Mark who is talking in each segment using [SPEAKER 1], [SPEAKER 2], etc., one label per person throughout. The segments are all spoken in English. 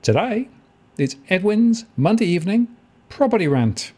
[SPEAKER 1] Today, it's Edwin's Monday evening property rant.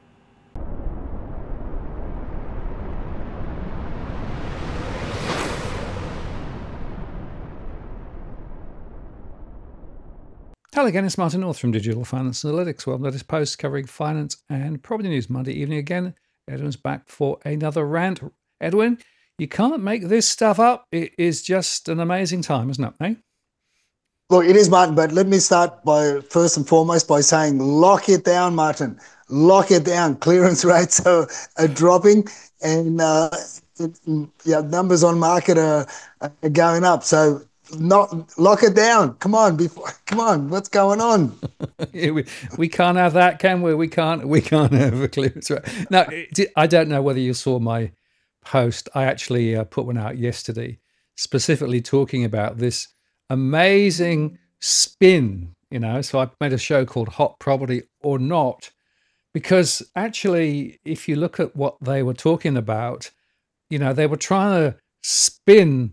[SPEAKER 1] Hello again, it's Martin North from Digital Finance Analytics, world latest post covering finance and property news. Monday evening again, Edwin's back for another rant. Edwin, you can't make this stuff up. It is just an amazing time, isn't it, eh?
[SPEAKER 2] Look, it is, Martin, but let me start by first and foremost by saying lock it down, Martin. Lock it down. Clearance rates are dropping and numbers on market are going up. So not lock it down. Come on, come on, what's going on?
[SPEAKER 1] Yeah, we can't have that, can we? We can't have a clearance rate. Now, I don't know whether you saw my post. I actually put one out yesterday, specifically talking about this amazing spin. So I made a show called Hot Property or Not, because actually, if you look at what they were talking about, they were trying to spin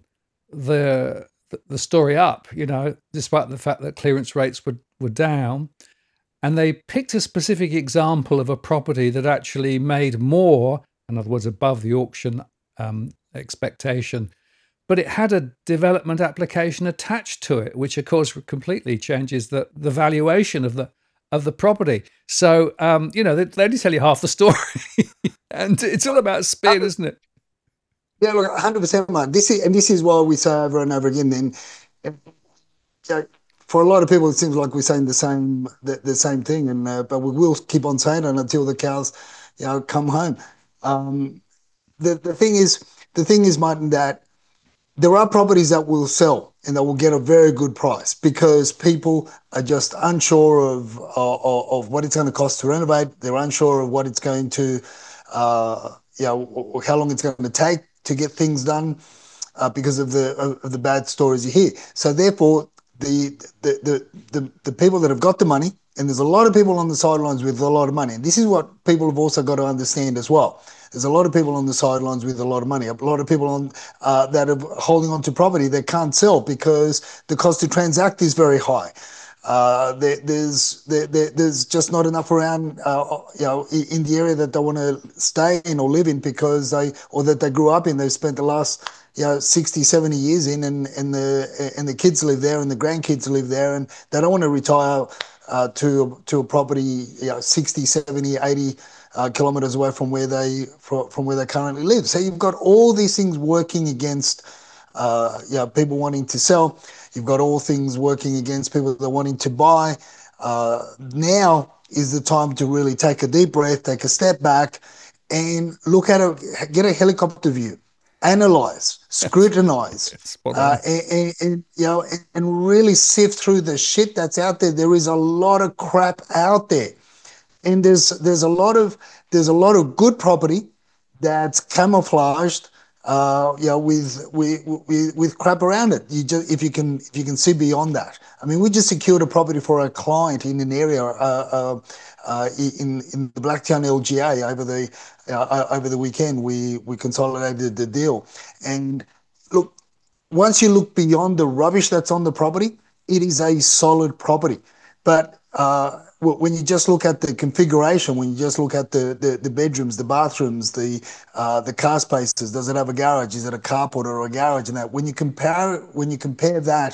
[SPEAKER 1] the story up, despite the fact that clearance rates were down. And they picked a specific example of a property that actually made more, in other words, above the auction expectation, but it had a development application attached to it, which of course completely changes the valuation of the property. So, they only tell you half the story, and it's all about spin, isn't it?
[SPEAKER 2] Yeah, look, 100%, Martin. This is why we say over and over again. Then, for a lot of people, it seems like we're saying the same thing, and but we will keep on saying it until the cows, come home. Um, the thing is, Martin, that there are properties that will sell and that will get a very good price because people are just unsure of what it's going to cost to renovate. They're unsure of what it's going to, how long it's going to take to get things done because of the bad stories you hear. So therefore, the people that have got the money, and there's a lot of people on the sidelines with a lot of money. And this is what people have also got to understand as well. There's a lot of people on the sidelines with a lot of money. A lot of people that are holding on to property that can't sell because the cost to transact is very high. There's just not enough around, in the area that they want to stay in or live in because that they grew up in. They've spent the last 60, 70 years in, and the kids live there and the grandkids live there, and they don't want to retire to a property 60, 70, 80 kilometers away from where they currently live. So you've got all these things working against people wanting to sell. You've got all things working against people that are wanting to buy. Now is the time to really take a deep breath, take a step back, and look at it, get a helicopter view, analyze, scrutinize,
[SPEAKER 1] Spot on.
[SPEAKER 2] and really sift through the shit that's out there. There is a lot of crap out there, and there's a lot of good property that's camouflaged, with crap around it. If you can see beyond that. I mean, we just secured a property for a client in an area in the Blacktown LGA over the weekend. We consolidated the deal, and look, once you look beyond the rubbish that's on the property, it is a solid property. But when you just look at the configuration, when you just look at the bedrooms, the bathrooms, the car spaces, does it have a garage? Is it a carport or a garage? And that when you compare that,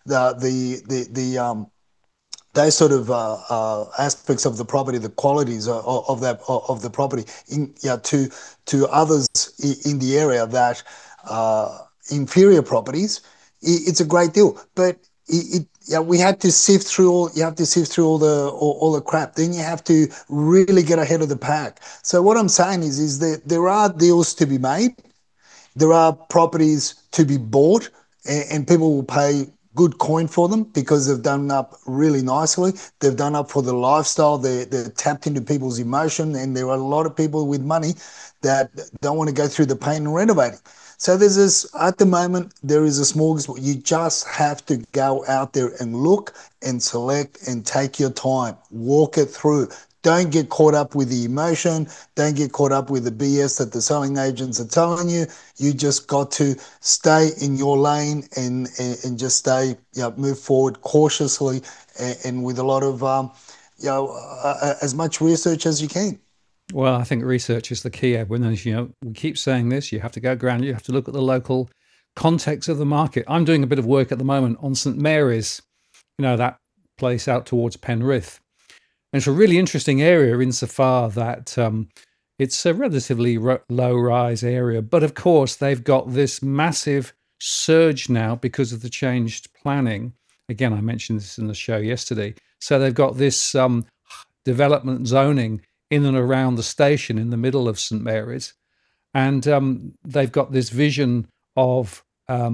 [SPEAKER 2] the those sort of aspects of the property, the qualities of the property, to others in the area that inferior properties, it's a great deal. But we had to sift through all. You have to sift through all the crap. Then you have to really get ahead of the pack. So what I'm saying is that there are deals to be made. There are properties to be bought, and people will pay good coin for them because they've done up really nicely. They've done up for the lifestyle. They're tapped into people's emotion, and there are a lot of people with money that don't want to go through the pain of renovating. So at the moment, there is a smorgasbord. You just have to go out there and look and select and take your time, walk it through. don't get caught up with the emotion. Don't get caught up with the BS that the selling agents are telling you. You just got to stay in your lane and just stay, move forward cautiously and with a lot of, as much research as you can.
[SPEAKER 1] Well, I think research is the key, Edwin. As you know, we keep saying this. You have to go ground. You have to look at the local context of the market. I'm doing a bit of work at the moment on St Mary's. That place out towards Penrith. And it's a really interesting area insofar that it's a relatively low-rise area. But of course, they've got this massive surge now because of the changed planning. Again, I mentioned this in the show yesterday. So they've got this development zoning in and around the station in the middle of St Mary's. And they've got this vision of,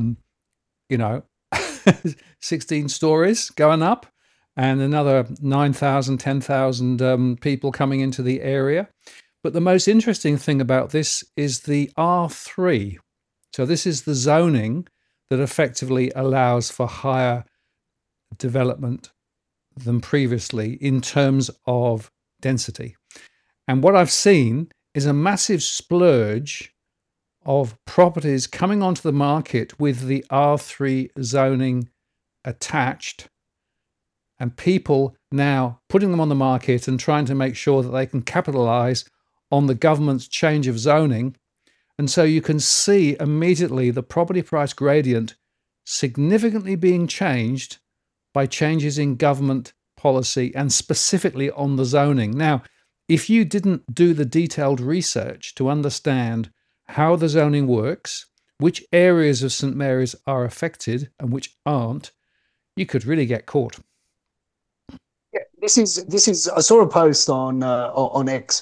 [SPEAKER 1] 16 stories going up and another 9,000, 10,000 people coming into the area. But the most interesting thing about this is the R3. So this is the zoning that effectively allows for higher development than previously in terms of density. And what I've seen is a massive splurge of properties coming onto the market with the R3 zoning attached, and people now putting them on the market and trying to make sure that they can capitalize on the government's change of zoning. And so you can see immediately the property price gradient significantly being changed by changes in government policy and specifically on the zoning. Now, if you didn't do the detailed research to understand how the zoning works, which areas of St Mary's are affected and which aren't, you could really get caught.
[SPEAKER 2] Yeah, this is. I saw a post on X,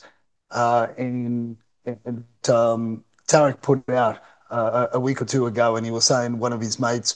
[SPEAKER 2] and Tarek put it out a week or two ago, and he was saying one of his mates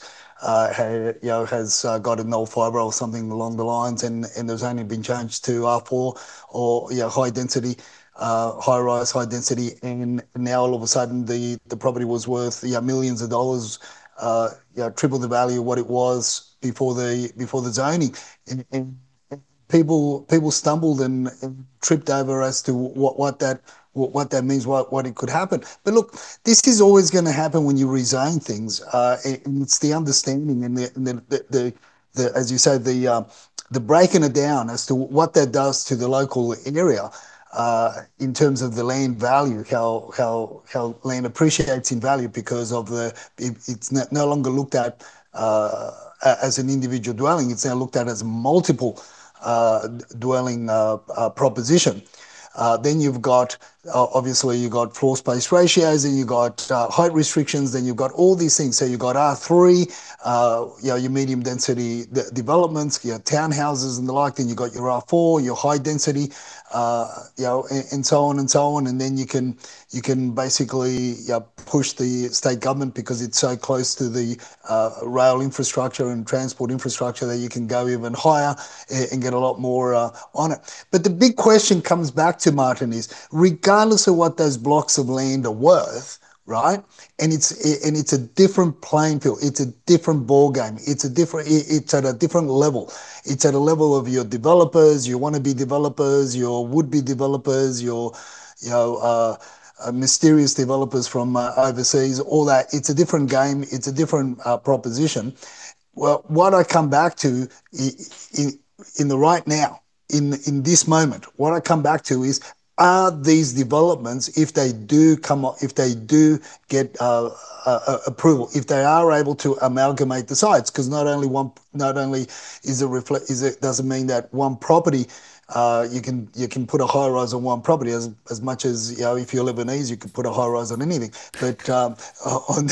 [SPEAKER 2] has got a null fibre or something along the lines, and there's only been changed to R4 or high density, high rise, high density, and now all of a sudden the property was worth millions of dollars, triple the value of what it was before the zoning, and people stumbled and tripped over as to what that means, what it could happen. But look, this is always going to happen when you rezone things, and it's the understanding and the as you say, the breaking it down as to what that does to the local area. In terms of the land value, how land appreciates in value because of it's no longer looked at as an individual dwelling. It's now looked at as multiple dwelling proposition. Then you've got obviously you've got floor space ratios, and you've got height restrictions. Then you've got all these things. So you've got R3, your medium density developments, your townhouses and the like. Then you've got your R4, your high density, and so on and so on. And then you can basically push the state government because it's so close to the rail infrastructure and transport infrastructure that you can go even higher and get a lot more on it. But the big question comes back to, Martin, is regardless of what those blocks of land are worth, right? And it's a different playing field. It's a different ball game. It's at a different level. It's at a level of your developers, your wannabe developers, your would-be developers, your mysterious developers from overseas. All that. It's a different game. It's a different proposition. Well, what I come back to in the right now, in this moment, what I come back to is, are these developments, if they do get approval, if they are able to amalgamate the sites, because not only doesn't mean that one property you can put a high rise on one property as much as if you're Lebanese you can put a high rise on anything, but on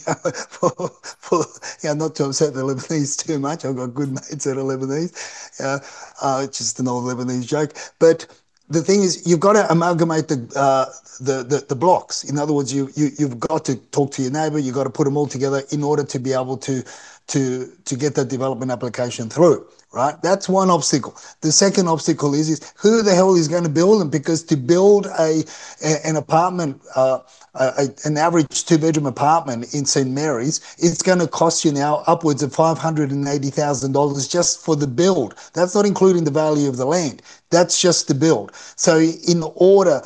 [SPEAKER 2] not to upset the Lebanese too much. I've got good mates that are Lebanese, just an old Lebanese joke, but the thing is, you've got to amalgamate the blocks. In other words, you've got to talk to your neighbour. You've got to put them all together in order to be able to get that development application through. right? That's one obstacle. The second obstacle is who the hell is going to build them? Because to build an apartment, an average two-bedroom apartment in St. Mary's, it's going to cost you now upwards of $580,000 just for the build. That's not including the value of the land. That's just the build. So in order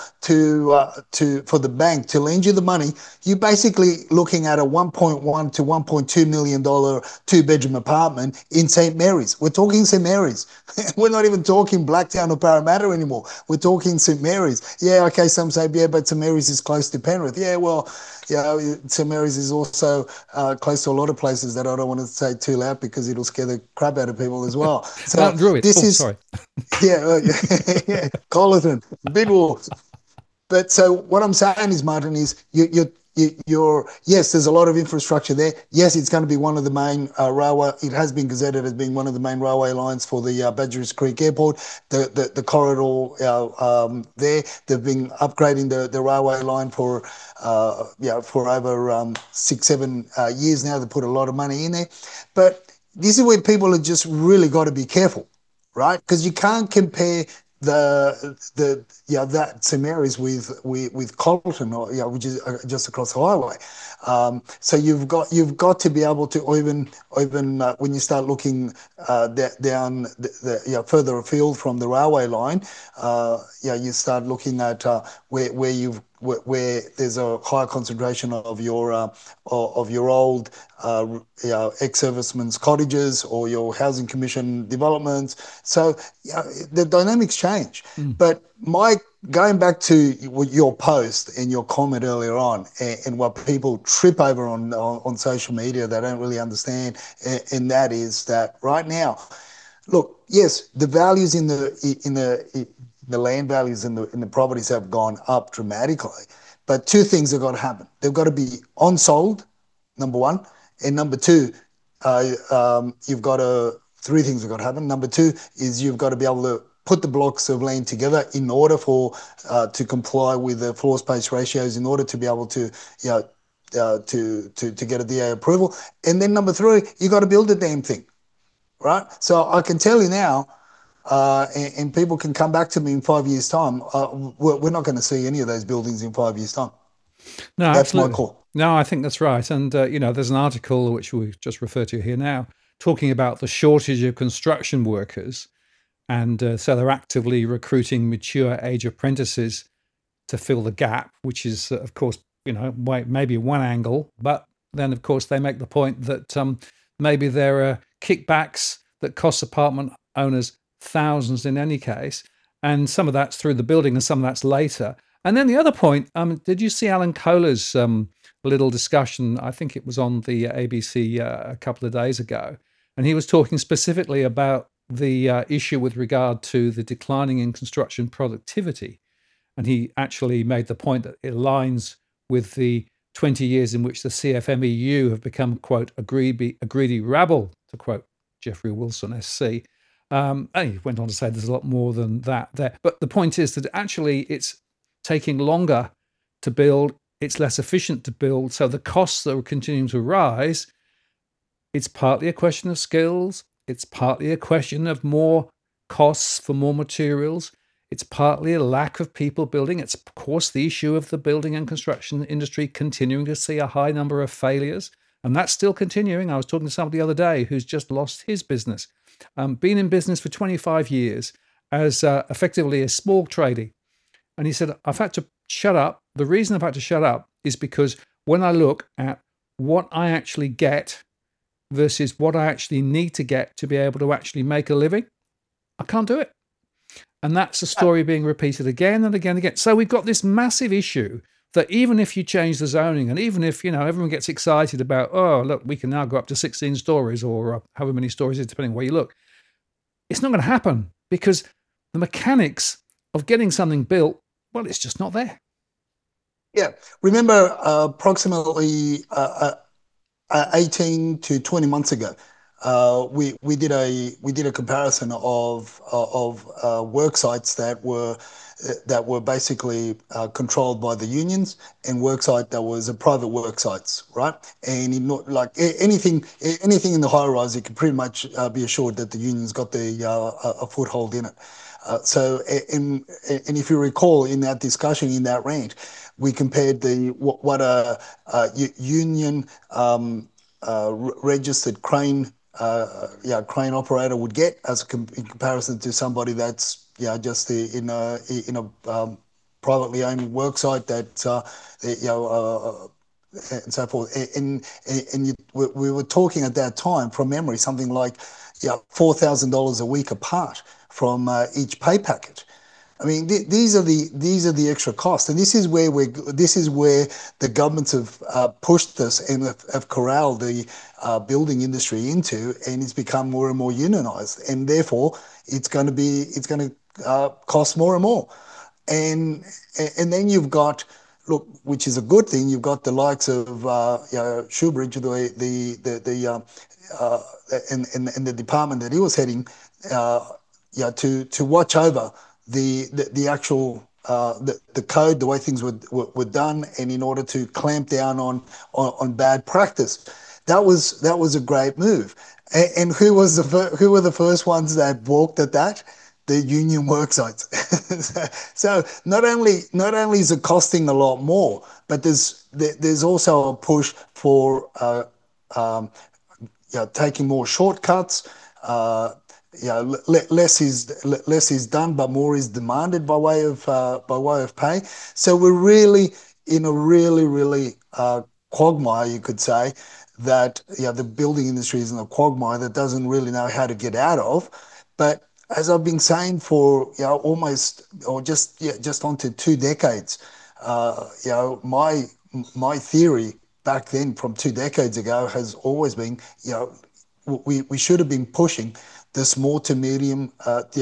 [SPEAKER 2] to for the bank to lend you the money, you're basically looking at a 1.1 to 1.2 million dollar two-bedroom apartment in St. Mary's. We're talking St. Mary's. We're not even talking Blacktown or Parramatta anymore. We're talking St. Mary's. Yeah, okay, some say, yeah, but St. Mary's is close to Penrith. Yeah, well, St. Mary's is also close to a lot of places that I don't want to say too loud because it'll scare the crap out of people as well. So
[SPEAKER 1] Mount Druitt.
[SPEAKER 2] this
[SPEAKER 1] Oh,
[SPEAKER 2] is,
[SPEAKER 1] sorry.
[SPEAKER 2] yeah, yeah, Collaton, Bidwell. But so what I'm saying is, Martin, is you're yes, there's a lot of infrastructure there. Yes, it's going to be one of the main railway. It has been gazetted as being one of the main railway lines for the Badgerys Creek Airport. The corridor there, they've been upgrading the railway line for for over 6-7 years now. They put a lot of money in there, but this is where people have just really got to be careful, right? Because you can't compare the that St Mary's with Colyton, or which is just across the highway. So you've got to be able to even when you start looking down further afield from the railway line, you start looking at where there's a higher concentration of your old ex-servicemen's cottages or your housing commission developments. So the dynamics change.
[SPEAKER 1] Mm.
[SPEAKER 2] But going back to your post and your comment earlier on, and what people trip over on social media, they don't really understand, and that is that right now, look, yes, the values in the land values in the properties have gone up dramatically, but two things have got to happen. They've got to be on sold, number one, and number two, you've got to three things have got to happen. Number two is you've got to be able to put the blocks of land together in order for to comply with the floor space ratios, in order to be able to to get a DA approval, and then number three, you got to build the damn thing, right? So I can tell you now, and people can come back to me in 5 years' time. We're not going to see any of those buildings in 5 years' time.
[SPEAKER 1] No,
[SPEAKER 2] That's my
[SPEAKER 1] absolutely.
[SPEAKER 2] call.
[SPEAKER 1] No, I think that's right. And, there's an article which we just refer to here now talking about the shortage of construction workers. And so they're actively recruiting mature age apprentices to fill the gap, which is, of course, maybe one angle. But then, of course, they make the point that maybe there are kickbacks that cost apartment owners thousands in any case. And some of that's through the building and some of that's later. And then the other point, did you see Alan Kohler's little discussion? I think it was on the ABC a couple of days ago. And he was talking specifically about the issue with regard to the declining in construction productivity. And he actually made the point that it aligns with the 20 years in which the CFMEU have become, quote, a greedy rabble, to quote Jeffrey Wilson, SC. And he went on to say there's a lot more than that there. But the point is that actually it's taking longer to build, it's less efficient to build. So the costs that are continuing to rise, it's partly a question of skills. It's partly a question of more costs for more materials. It's partly a lack of people building. It's, of course, the issue of the building and construction industry continuing to see a high number of failures. And that's still continuing. I was talking to somebody the other day who's just lost his business. Been in business for 25 years as effectively a small tradie. And he said, I've had to shut up. The reason I've had to shut up is because when I look at what I actually get versus what I actually need to get to be able to actually make a living, I can't do it. And that's a story being repeated again and again and again. So we've got this massive issue that even if you change the zoning and even if, everyone gets excited about, oh, look, we can now go up to 16 stories or however many stories it is, depending on where you look, it's not going to happen because the mechanics of getting something built, well, it's just not there.
[SPEAKER 2] Yeah. Remember, approximately 18 to 20 months ago, we did a comparison of work sites that were that were basically controlled by the unions, and worksite that was a private work sites, right? And in like anything in the high rise, you can pretty much be assured that the unions got a foothold in it. And if you recall in that discussion in that range, we compared the what union registered crane operator would get in comparison to somebody that's just in a privately owned worksite that you know and so forth. We were talking at that time from memory something like $4,000 a week apart from each pay package. I mean, these are the extra costs, and this is where the governments have pushed this and have corralled the building industry into, and it's become more and more unionized, and therefore it's going to cost more and more, and then you've got, look, which is a good thing. You've got the likes of Shoebridge, uh, and the department that he was heading, to watch over the actual the code, the way things were done, and in order to clamp down on bad practice. That was a great move. And who were the first ones that balked at that? The union work sites. So not only is it costing a lot more, but there's also a push for um, taking more shortcuts. Uh, less is done, but more is demanded by way of pay. So we're really in a really quagmire, you could say, that the building industry is in a quagmire that doesn't really know how to get out of. But as I've been saying for almost, or just onto 2 decades, my theory back then from 2 decades ago has always been, we should have been pushing the small to medium,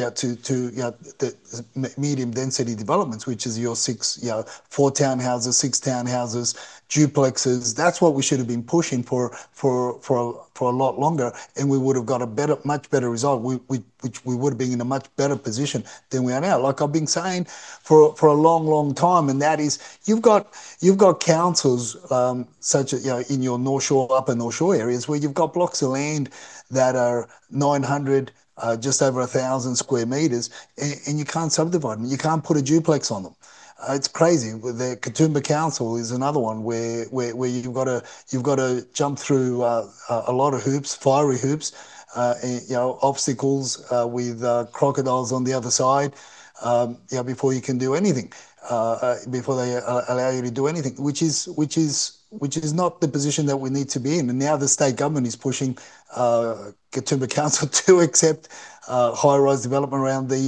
[SPEAKER 2] the medium density developments, which is your 4 townhouses, 6 townhouses, duplexes. That's what we should have been pushing for a lot longer, and we would have got much better result. Which we would have been in a much better position than we are now. Like I've been saying for a long time, and that is you've got councils such as in your North Shore, Upper North Shore areas where you've got blocks of land that are 900, just over 1,000 square meters, and you can't subdivide them. You can't put a duplex on them. It's crazy. The Katoomba Council is another one where you've got to jump through a lot of hoops, fiery hoops, and, obstacles with crocodiles on the other side, before you can do anything, before they allow you to do anything, which is not the position that we need to be in. And now the state government is pushing Katoomba Council to accept high-rise development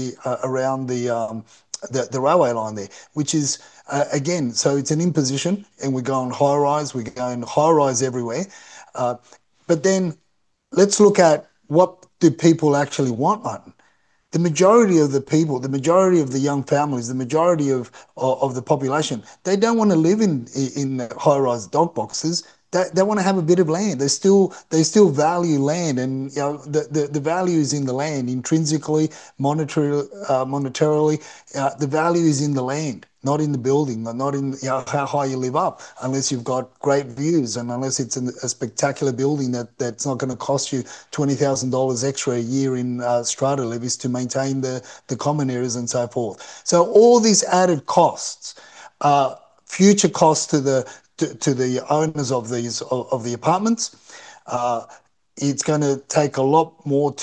[SPEAKER 2] around the railway line there, which is again, so it's an imposition, and we're going high-rise, we're going high-rise everywhere. Uh, but then let's look at what do people actually want, Martin. The majority of the people, the majority of the young families, the majority of the population, they don't want to live in high-rise dog boxes. They want to have a bit of land. They still value land, and the value is in the land intrinsically, monetarily. The value is in the land, not in the building, not in how high you live up. Unless you've got great views, and unless it's a spectacular building that's not going to cost you $20,000 extra a year in strata levies to maintain the common areas and so forth. So all these added costs, future costs to the owners of the apartments. Uh, it's going to take a lot more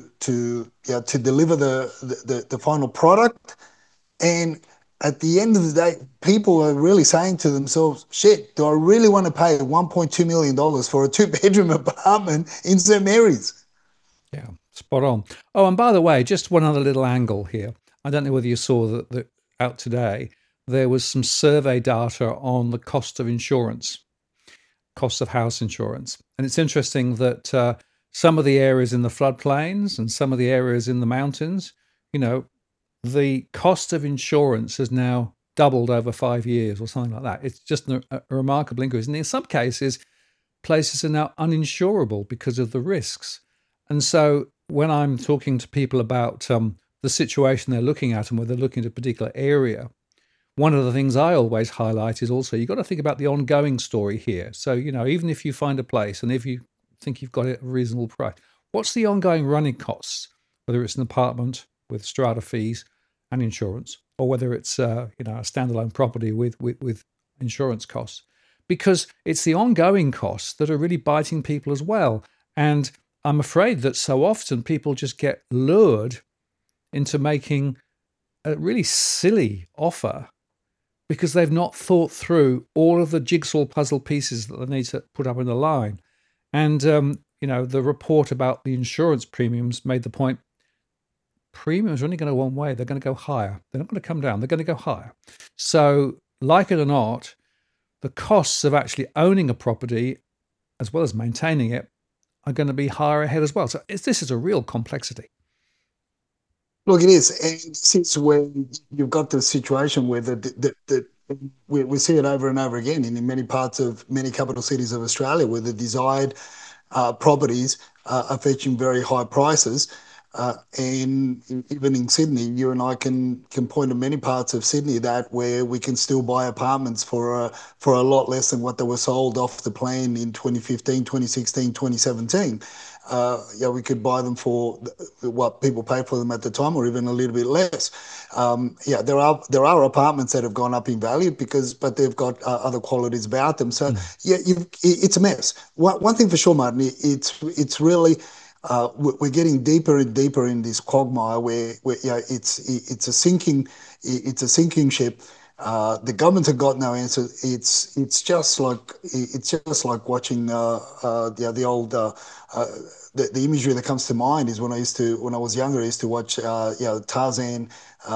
[SPEAKER 2] to deliver the final product. And at the end of the day, people are really saying to themselves, "Shit, do I really want to pay $1.2 million for a two-bedroom apartment in St Mary's?"
[SPEAKER 1] Yeah, spot on. Oh, and by the way, just one other little angle here. I don't know whether you saw that out today. There was some survey data on the cost of insurance, cost of house insurance, and it's interesting that some of the areas in the floodplains and some of the areas in the mountains, you know, the cost of insurance has now doubled over 5 years or something like that. It's just a remarkable increase, and in some cases, places are now uninsurable because of the risks. And so when I'm talking to people about the the situation they're looking at and whether they're looking at a particular area. One of the things I always highlight is also you've got to think about the ongoing story here. So, even if you find a place and if you think you've got it at a reasonable price, what's the ongoing running costs, whether it's an apartment with strata fees and insurance, or whether it's a standalone property with insurance costs? Because it's the ongoing costs that are really biting people as well. And I'm afraid that so often people just get lured into making a really silly offer because they've not thought through all of the jigsaw puzzle pieces that they need to put up in a line. And, the report about the insurance premiums made the point, premiums are only going to go one way. They're going to go higher. They're not going to come down. They're going to go higher. So, like it or not, the costs of actually owning a property, as well as maintaining it, are going to be higher ahead as well. So this is a real complexity.
[SPEAKER 2] Look, it is. And since when you've got the situation where we see it over and over again in many parts of many capital cities of Australia, where the desired properties are fetching very high prices. And even in Sydney, you and I can point to many parts of Sydney where we can still buy apartments for a lot less than what they were sold off the plan in 2015, 2016, 2017. We could buy them for what people pay for them at the time, or even a little bit less. There are apartments that have gone up in value but they've got other qualities about them. So it's a mess. One thing for sure, Martin, it's really. We're getting deeper and deeper in this quagmire where it's a sinking ship. The government have got no answer. It's just like watching the old the imagery that comes to mind is when I was younger, I used to watch Tarzan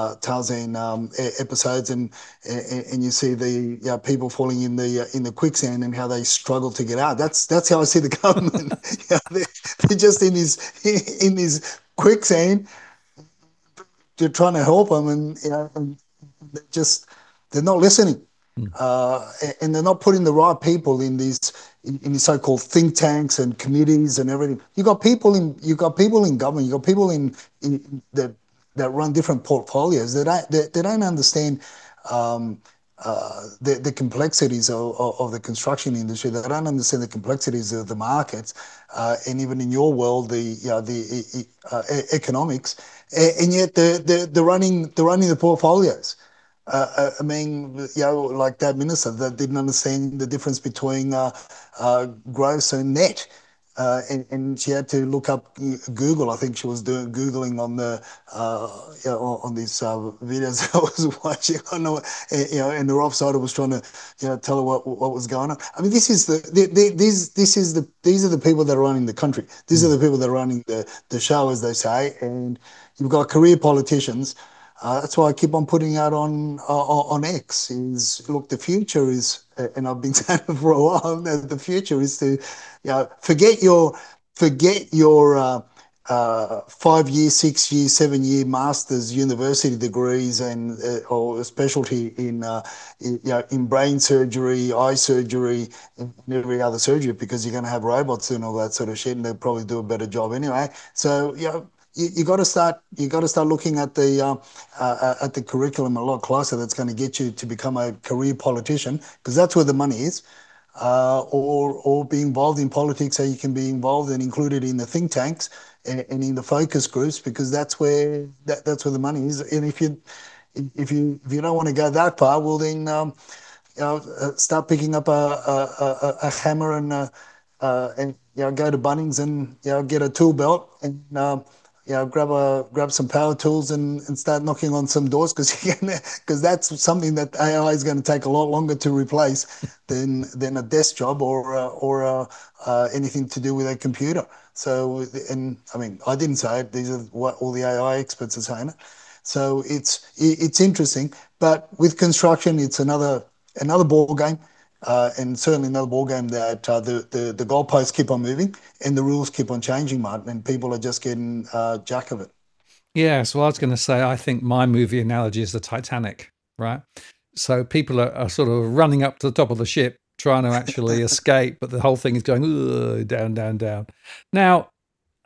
[SPEAKER 2] episodes, and you see the people falling in the quicksand and how they struggle to get out. That's how I see the government. They're just in this quicksand. They're trying to help them, and they're not listening. And they're not putting the right people in these so-called think tanks and committees and everything. You got people in government. You got people in that run different portfolios that don't understand the complexities of the construction industry. They don't understand the complexities of the markets, and even in your world, the economics. And yet they're running the portfolios. Like that minister that didn't understand the difference between gross and net. And she had to look up Google. I think she was Googling on on these videos I was watching. I know, and the offsider was trying to tell her what was going on. I mean, these are the people that are running the country. These are the people that are running the show, as they say. And you've got career politicians. That's why I keep on putting out on X is, look, the future is, and I've been saying it for a while, that the future is to, forget your 5-year, 6-year, 7-year master's university degrees and or a specialty in brain surgery, eye surgery, and every other surgery, because you're going to have robots and all that sort of shit, and they'll probably do a better job anyway. So you got to start looking at the curriculum a lot closer. That's going to get you to become a career politician, because that's where the money is, or be involved in politics, so you can be involved and included in the think tanks and in the focus groups, because that's where the money is. And if you don't want to go that far, well then start picking up a hammer and go to Bunnings and get a tool belt and grab some power tools and start knocking on some doors, because that's something that AI is going to take a lot longer to replace than a desk job or anything to do with a computer. So, and I mean, I didn't say it. These are what all the AI experts are saying. So it's interesting, but with construction, it's another ball game. And certainly another ball game that the goalposts keep on moving and the rules keep on changing, Martin, and people are just getting jack of it.
[SPEAKER 1] Yes, well, I was going to say, I think my movie analogy is the Titanic, right? So people are sort of running up to the top of the ship, trying to actually escape, but the whole thing is going down, down, down. Now,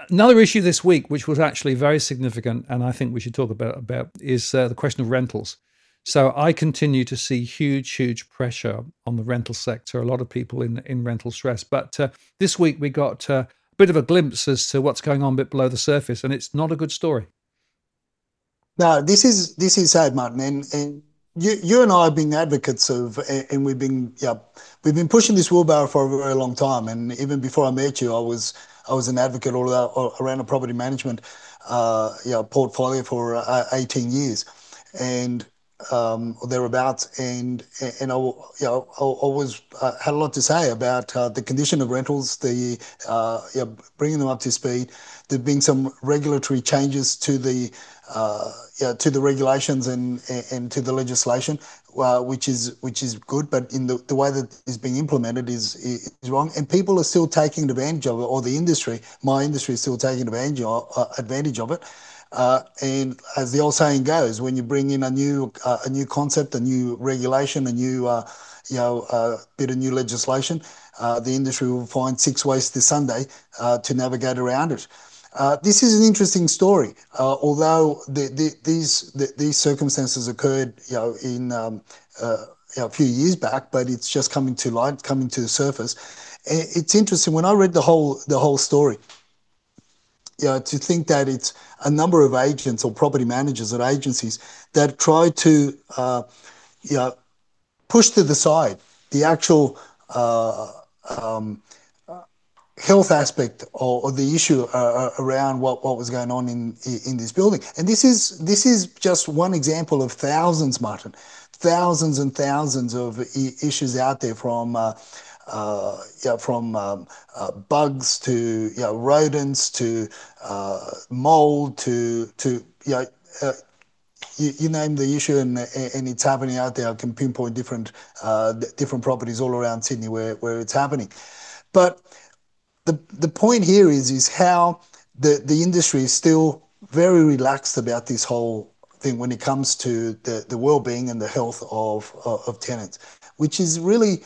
[SPEAKER 1] Another issue this week, which was actually very significant, and I think we should talk about is the question of rentals. So I continue to see huge pressure on the rental sector. A lot of people in rental stress. But this week we got a bit of a glimpse as to what's going on a bit below the surface, and it's not a good story.
[SPEAKER 2] No, this is sad, Martin, and you and I have been advocates of, and we've been pushing this wheelbarrow for a very long time. And even before I met you, I was an advocate all around a property management, portfolio for 18 years, and or thereabouts, and I always had a lot to say about the condition of rentals, bringing them up to speed. There being some regulatory changes to the regulations and to the legislation, which is good, but in the way that is being implemented is wrong, and people are still taking advantage of it, or my industry is still taking advantage of it. And as the old saying goes, when you bring in a new concept, a new regulation, a new bit of new legislation, the industry will find 6 ways to Sunday to navigate around it. This is an interesting story, although these circumstances occurred, a few years back, but it's just coming to light, coming to the surface. It's interesting when I read the whole story. To think that it's a number of agents or property managers at agencies that try to, push to the side the actual health aspect or the issue around what was going on in this building. And this is just one example of thousands, Martin, thousands and thousands of issues out there from bugs to rodents to mold to you name the issue, and it's happening out there. I can pinpoint different properties all around Sydney where it's happening. But the point here is how the industry is still very relaxed about this whole thing when it comes to the well-being and the health of tenants, which is really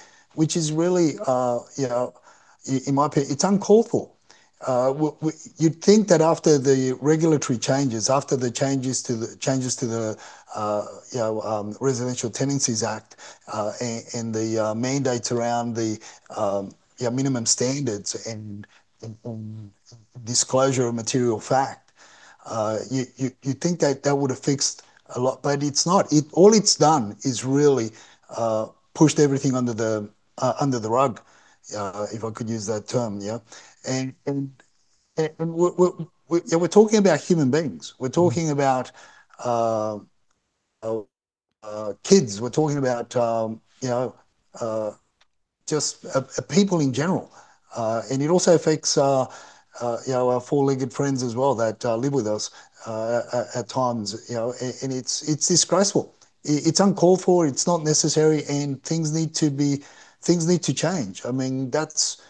[SPEAKER 2] in my opinion, it's uncalled for. You'd think that after the regulatory changes, after the changes to the Residential Tenancies Act, and the mandates around the minimum standards and disclosure of material fact, you think that would have fixed a lot, but it's not. All it's done is really pushed everything under the rug, if I could use that term. Yeah, and we're talking about human beings. We're talking about uh, kids. We're talking about uh, just people in general, and it also affects our four-legged friends as well that live with us at times. And it's disgraceful. It's uncalled for. It's not necessary, and things need to change. I mean, that's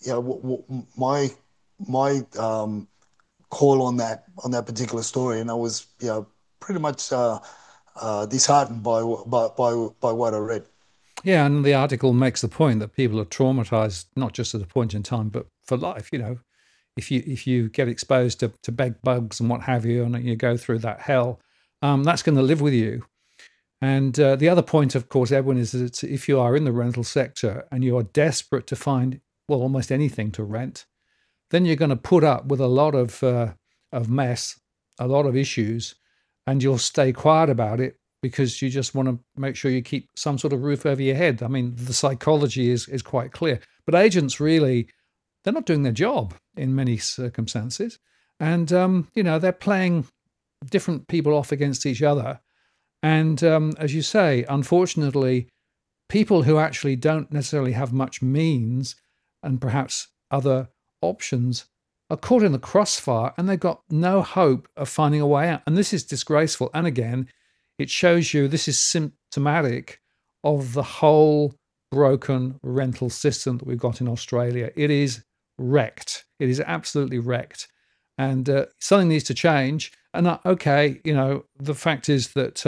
[SPEAKER 2] my call on that particular story, and I was pretty much disheartened by what I read.
[SPEAKER 1] Yeah, and the article makes the point that people are traumatized not just at a point in time, but for life. If you get exposed to bed bugs and what have you, and you go through that hell, that's going to live with you. And the other point, of course, Edwin, is that if you are in the rental sector and you are desperate to find, well, almost anything to rent, then you're going to put up with a lot of mess, a lot of issues, and you'll stay quiet about it because you just want to make sure you keep some sort of roof over your head. I mean, the psychology is quite clear. But agents really, they're not doing their job in many circumstances. And, they're playing different people off against each other. And as you say, unfortunately, people who actually don't necessarily have much means and perhaps other options are caught in the crossfire, and they've got no hope of finding a way out. And this is disgraceful. And again, it shows you this is symptomatic of the whole broken rental system that we've got in Australia. It is wrecked. It is absolutely wrecked. And something needs to change. And the fact is that,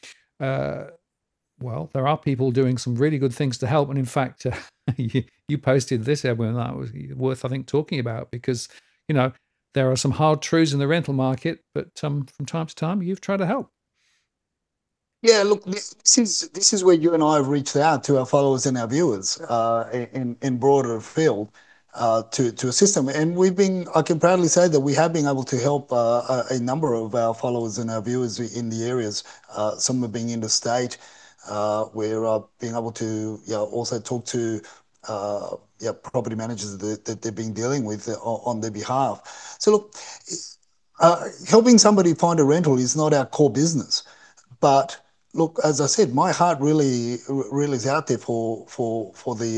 [SPEAKER 1] there are people doing some really good things to help. And in fact, you posted this, Edwin, that was worth, I think, talking about because, there are some hard truths in the rental market, but from time to time, you've tried to help.
[SPEAKER 2] Yeah, look, this is where you and I have reached out to our followers and our viewers in broader field to assist them, and we've been. I can proudly say that we have been able to help a number of our followers and our viewers in the areas. Some have been interstate. We're being able to also talk to property managers that they've been dealing with on their behalf. So look, helping somebody find a rental is not our core business. But look, as I said, my heart really is out there for the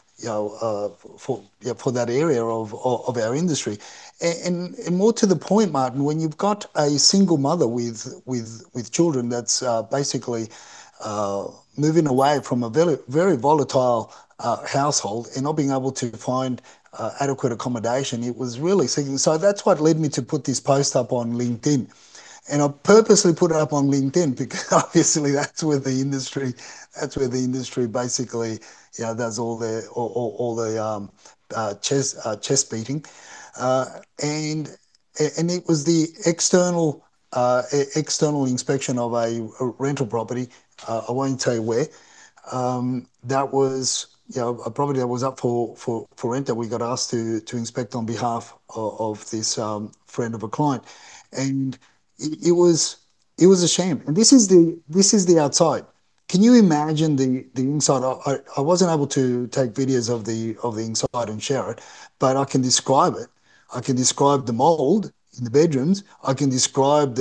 [SPEAKER 2] for that area of our industry, and more to the point, Martin, when you've got a single mother with children that's basically uh, moving away from a very volatile household and not being able to find adequate accommodation, it was really seeking. So that's what led me to put this post up on LinkedIn. And I purposely put it up on LinkedIn because obviously that's where the industry basically, does all the chess beating, uh, and and it was the external inspection of a rental property. I won't tell you where. That was a property that was up for rent that we got asked to inspect on behalf of this friend of a client, and it was it was a shame. And this is the outside. Can you imagine the inside? I wasn't able to take videos of the inside and share it, but I can describe it. I can describe the mold in the bedrooms. I can describe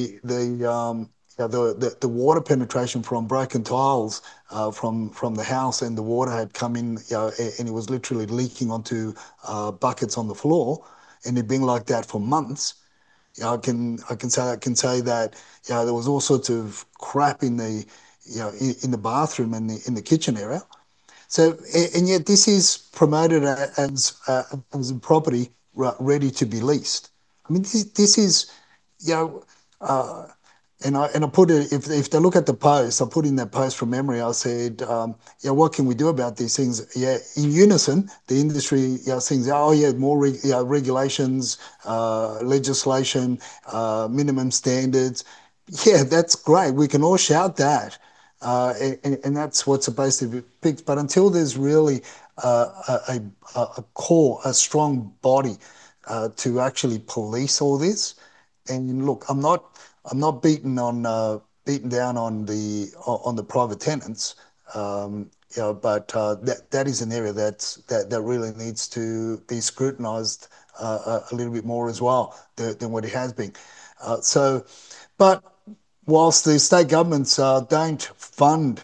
[SPEAKER 2] the water penetration from broken tiles from the house, and the water had come in, and it was literally leaking onto buckets on the floor, and it'd been like that for months. I can say that there was all sorts of crap in the bathroom and in the kitchen area. So, and yet this is promoted as a property ready to be leased. I mean, this is, you know, uh, and I put it, if they look at the post, I put in that post from memory. I said, what can we do about these things? Yeah, in unison, the industry, thinks, oh yeah, more regulations, legislation, minimum standards. Yeah, that's great. We can all shout that, and that's what's supposed to be picked. But until there's really a core, a strong body to actually police all this, and look, I'm not beaten down on the private tenants, but that is an area that really needs to be scrutinised a little bit more as well than what it has been. So, but whilst the state governments don't fund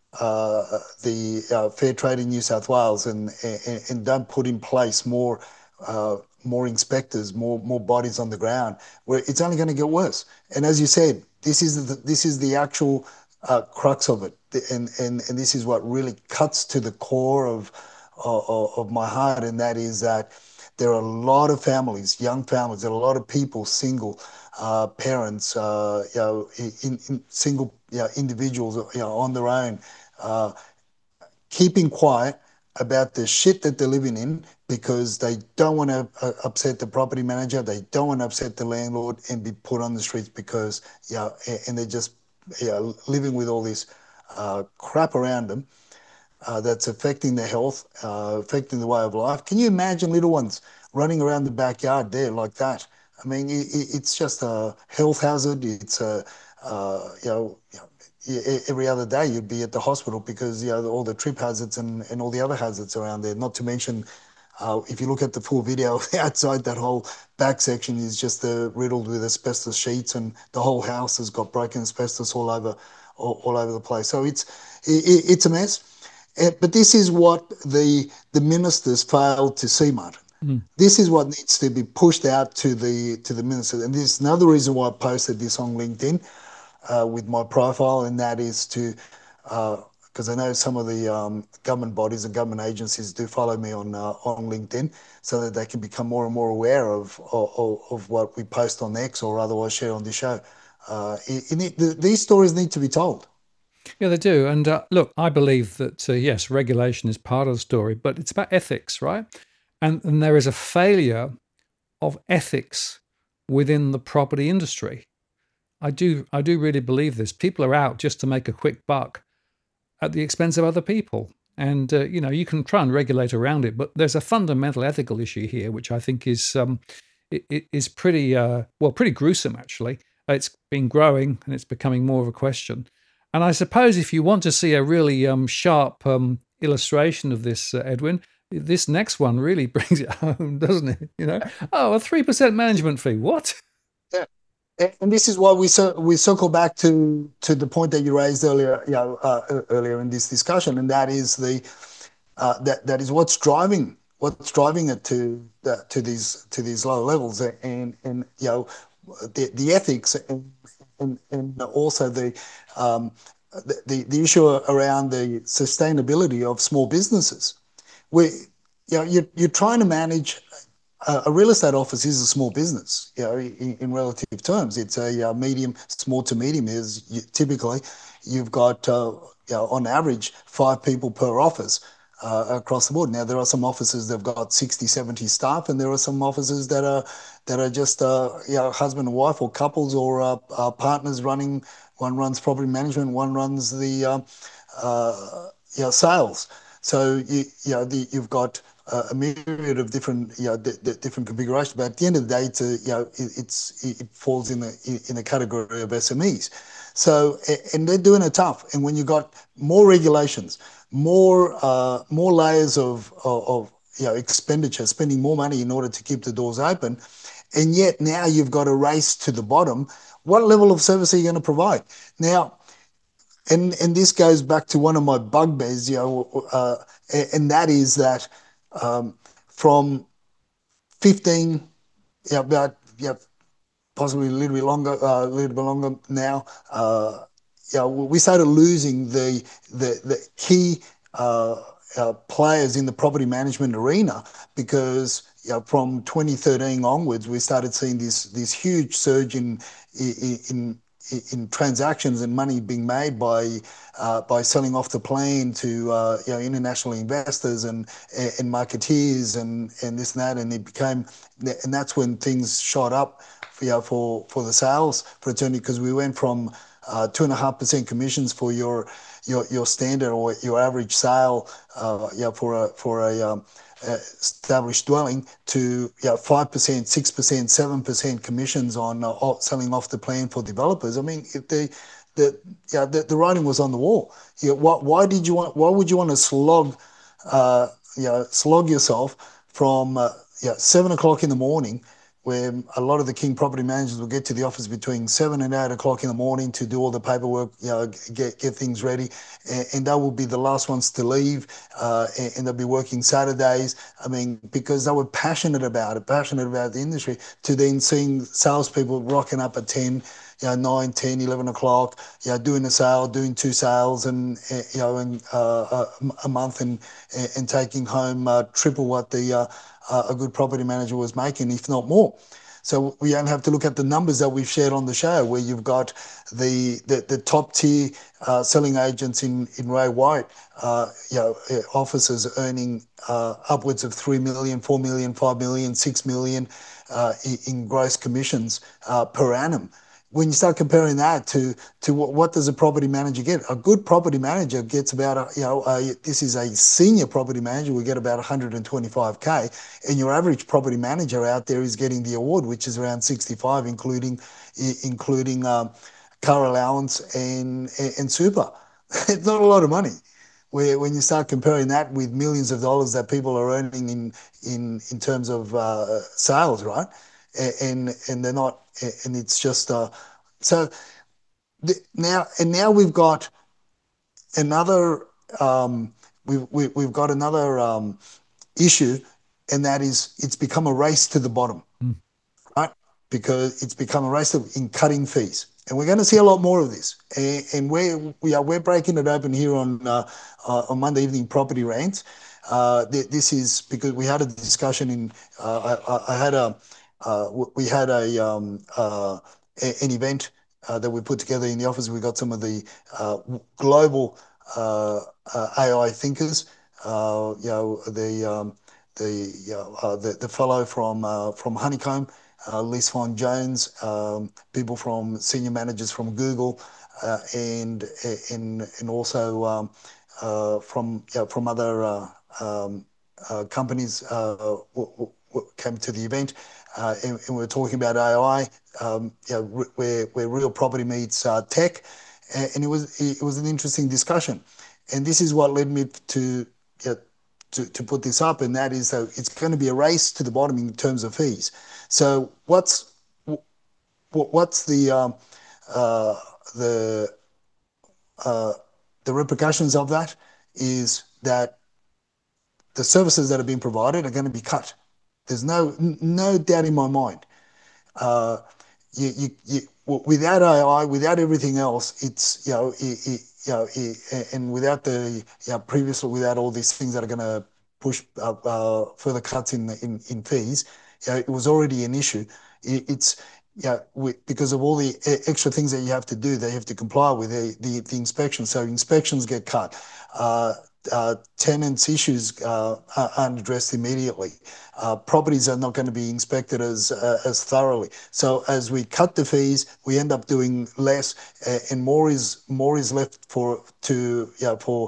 [SPEAKER 2] the fair trade in New South Wales, and don't put in place more inspectors, more bodies on the ground, where it's only going to get worse. And as you said, this is the actual crux of it, and this is what really cuts to the core of my heart, and that is that there are a lot of families, young families, there are a lot of people, single parents, single individuals, on their own, uh, keeping quiet about the shit that they're living in because they don't want to upset the property manager, they don't want to upset the landlord and be put on the streets because and they're just living with all this crap around them that's affecting their health, affecting the way of life. Can you imagine little ones running around the backyard there like that? I mean, it's just a health hazard. It's a, every other day you'd be at the hospital because all the trip hazards and all the other hazards around there. Not to mention, if you look at the full video outside, that whole back section is just riddled with asbestos sheets, and the whole house has got broken asbestos all over the place. So it's a mess. But this is what the ministers failed to see, Martin.
[SPEAKER 1] Mm.
[SPEAKER 2] This is what needs to be pushed out to the ministers. And this is another reason why I posted this on LinkedIn with my profile, and that is to because I know some of the government bodies and government agencies do follow me on LinkedIn, so that they can become more and more aware of what we post on X or otherwise share on this show. These stories need to be told.
[SPEAKER 1] Yeah, they do. And look, I believe that, yes, regulation is part of the story, but it's about ethics, right? And there is a failure of ethics within the property industry. I do really believe this. People are out just to make a quick buck at the expense of other people. And you can try and regulate around it, but there's a fundamental ethical issue here, which I think is pretty pretty gruesome actually. It's been growing and it's becoming more of a question. And I suppose if you want to see a really sharp illustration of this, Edwin, this next one really brings it home, doesn't it? A 3% management fee. What?
[SPEAKER 2] Yeah. And this is why we circle back to the point that you raised earlier, earlier in this discussion, and that is that is what's driving it to these low levels, and the ethics, and also um, the issue around the sustainability of small businesses. We you're trying to manage a real estate office is a small business, in relative terms. It's a small to medium. Is typically you've got, on average, 5 people per office across the board. Now there are some offices that've got 60, 70 staff, and there are some offices that are just husband and wife, or couples, or partners running. One runs property management, one runs the sales. So you've got a myriad of different different configurations. But at the end of the day, it falls in the category of SMEs. So, and they're doing it tough. And when you've got more regulations, more layers of expenditure, spending more money in order to keep the doors open, and yet now you've got a race to the bottom. What level of service are you going to provide now? And this goes back to one of my bugbears, and that is that, from 15, about, possibly a little bit longer now, we started losing the key players in the property management arena, because from 2013 onwards, we started seeing this huge surge in in transactions and money being made by selling off the plane to international investors and marketeers and this and that, and it became, and that's when things shot up for the sales fraternity, because we went from 2.5% commissions for your standard or your average sale, for a established dwelling, to 5%, 6%, 7% commissions on selling off the plan for developers. I mean, if the writing was on the wall. Why would you want to slog yourself from 7 o'clock in the morning, where a lot of the King property managers will get to the office between 7 and 8 o'clock in the morning to do all the paperwork, get things ready, and they will be the last ones to leave, and they'll be working Saturdays. I mean, because they were passionate about the industry, to then seeing salespeople rocking up at 10, 9, 10, 11 o'clock, doing a sale, doing 2 sales, and a month, and taking home triple what a good property manager was making, if not more. So we don't have to look at the numbers that we've shared on the show, where you've got the top tier selling agents in Ray White, offices earning upwards of 3 million, 4 million, 5 million, 6 million in gross commissions per annum. When you start comparing that to what does a property manager get? A good property manager gets about this is a senior property manager, we get about 125K, and your average property manager out there is getting the award, which is around 65, including car allowance and super. It's not a lot of money. When you start comparing that with millions of dollars that people are earning in terms of sales, right? And they're not, and it's just so now we've got another we've got another issue, and that is, it's become a race to the bottom,
[SPEAKER 1] Mm.
[SPEAKER 2] right? Because it's become a race in cutting fees, and we're going to see a lot more of this. And we're breaking it open here on Monday Evening Property Rants. This is because we had a discussion in I had a we had an event that we put together in the office. We got some of the global AI thinkers, the the fellow from Honeycomb, Liz Fon Jones, people from senior managers from Google, and also from other companies came to the event, and we were talking about AI, where real property meets tech, and it was an interesting discussion, and this is what led me to. To put this up, and that is that it's going to be a race to the bottom in terms of fees. So what's uh, the the repercussions of that is that the services that are being provided are going to be cut. There's no doubt in my mind. Uh, without AI, without everything else, it's and without previously without all these things that are going to push further cuts in fees, it was already an issue. It's because of all the extra things that you have to do, they have to comply with the inspection. So inspections get cut. Tenants' issues aren't addressed immediately. Properties are not going to be inspected as thoroughly. So as we cut the fees, we end up doing less, and more is left for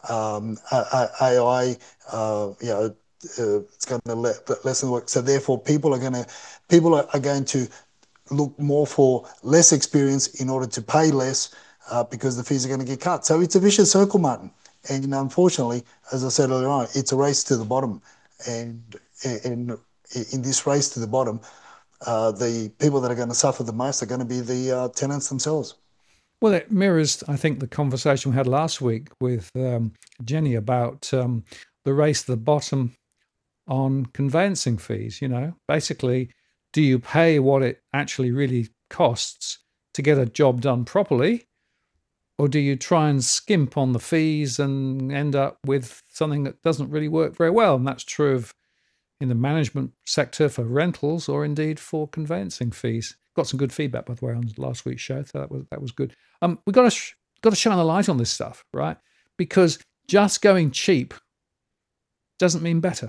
[SPEAKER 2] AI. It's going to lessen the work. So therefore, people are going to look more for less experience in order to pay less, because the fees are going to get cut. So it's a vicious circle, Martin. And unfortunately, as I said earlier on, it's a race to the bottom. And in this race to the bottom, the people that are going to suffer the most are going to be the tenants themselves.
[SPEAKER 1] Well, it mirrors, I think, the conversation we had last week with Jenny about the race to the bottom on conveyancing fees. Basically, do you pay what it actually really costs to get a job done properly, or do you try and skimp on the fees and end up with something that doesn't really work very well? And that's true of in the management sector for rentals, or indeed for conveyancing fees. Got some good feedback, by the way, on last week's show. So that was good. We got to shine a light on this stuff, right? Because just going cheap doesn't mean better.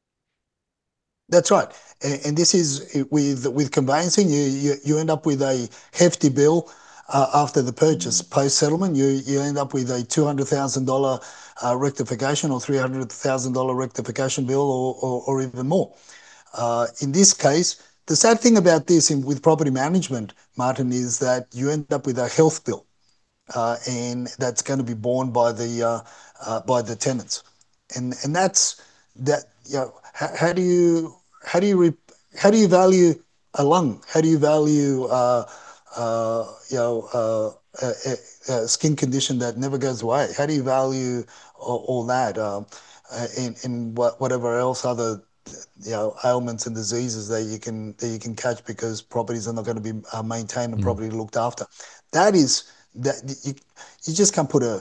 [SPEAKER 2] That's right, and this is with conveyancing. You end up with a hefty bill after the purchase. Post settlement, you end up with a $200,000 rectification or $300,000 rectification bill, or even more. In this case, the sad thing about this with property management, Martin, is that you end up with a health bill, and that's going to be borne by the tenants, and that's that. How do you how do you re, how do you value a lung? How do you value uh, you know a skin condition that never goes away? How do you value all that, in whatever else other ailments and diseases that you can catch because properties are not going to be maintained and
[SPEAKER 1] Mm.
[SPEAKER 2] properly looked after. That is that you just can't put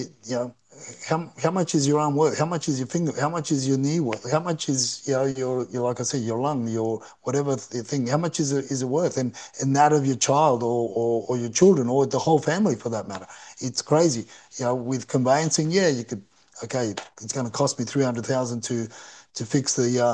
[SPEAKER 2] how much is your arm worth? How much is your finger? How much is your knee worth? How much is your like I said, your lung, your whatever the thing? How much is it worth? And that of your child, or your children, or the whole family for that matter. It's crazy. With conveyancing, yeah, you could. Okay, it's going to cost me 300,000 to fix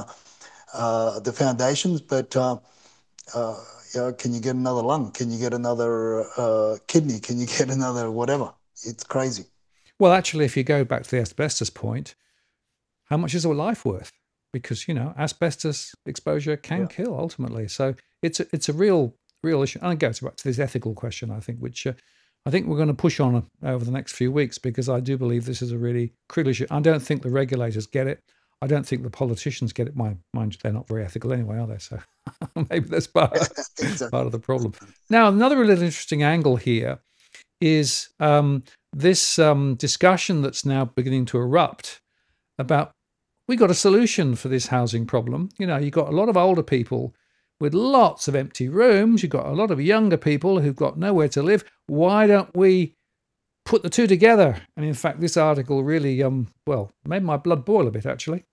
[SPEAKER 2] the foundations, but uh, can you get another lung? Can you get another kidney? Can you get another whatever? It's crazy.
[SPEAKER 1] Well, actually, if you go back to the asbestos point, how much is a life worth? Because asbestos exposure can
[SPEAKER 2] Yeah.
[SPEAKER 1] kill ultimately. So it's a real issue. And it goes back to this ethical question, I think, which I think we're going to push on over the next few weeks, because I do believe this is a really critical issue. I don't think the regulators get it. I don't think the politicians get it. Mind you, they're not very ethical anyway, are they? So maybe that's part
[SPEAKER 2] Exactly.
[SPEAKER 1] of the problem. Now, another really interesting angle here is this discussion that's now beginning to erupt about we got a solution for this housing problem. You've got a lot of older people with lots of empty rooms. You've got a lot of younger people who've got nowhere to live. Why don't we put the two together? And in fact, this article really, made my blood boil a bit, actually.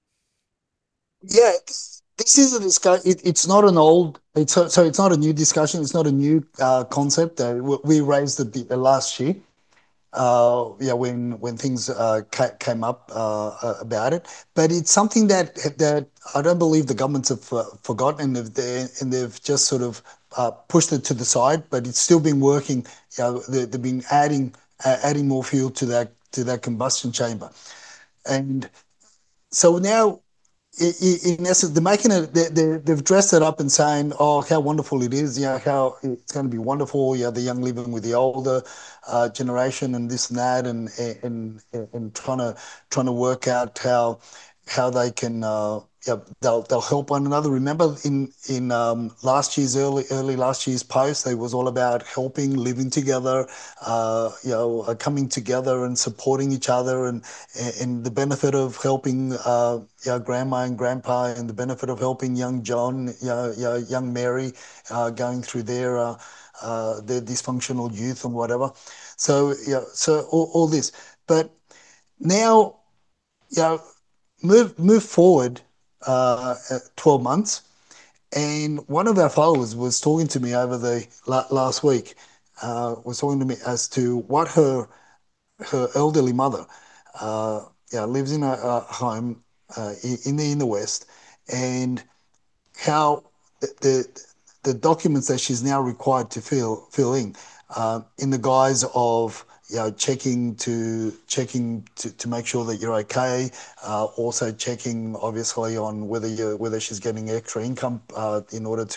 [SPEAKER 2] Yeah, this is a discussion. It's not an old. So it's not a new discussion. It's not a new concept. We raised it last year. yeah, when things came up about it. But it's something that I don't believe the governments have forgotten, and they've just sort of pushed it to the side. But it's still been working. You know, they've been adding more fuel to that combustion chamber, and so now in essence, they're making it. They've dressed it up and saying, "Oh, how wonderful it is! Yeah, how it's going to be wonderful. Yeah, the young living with the older generation, and this and that, and trying to work out how they can. Yeah, they'll help one another. Remember, in last year's early last year's post, it was all about helping, living together, coming together and supporting each other, and the benefit of helping grandma and grandpa, and the benefit of helping young John, young Mary, going through their dysfunctional youth and whatever. So so all this, but now, you know, move forward 12 months, and one of our followers was talking to me over the last week. Was talking to me as to what her elderly mother, lives in a home in the West, and how the documents that she's now required to fill in the guise of, checking to make sure that you're okay. Also checking obviously on whether she's getting extra income in order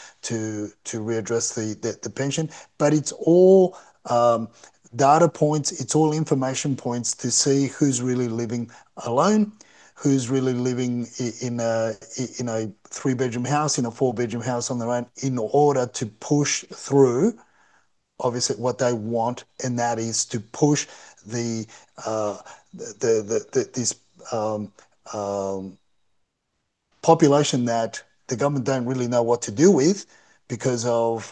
[SPEAKER 2] to readdress the pension. But it's all data points. It's all information points to see who's really living alone, who's really living in a three-bedroom house, in a four-bedroom house on their own, in order to push through obviously what they want, and that is to push the uh, this um, um, population that the government don't really know what to do with because of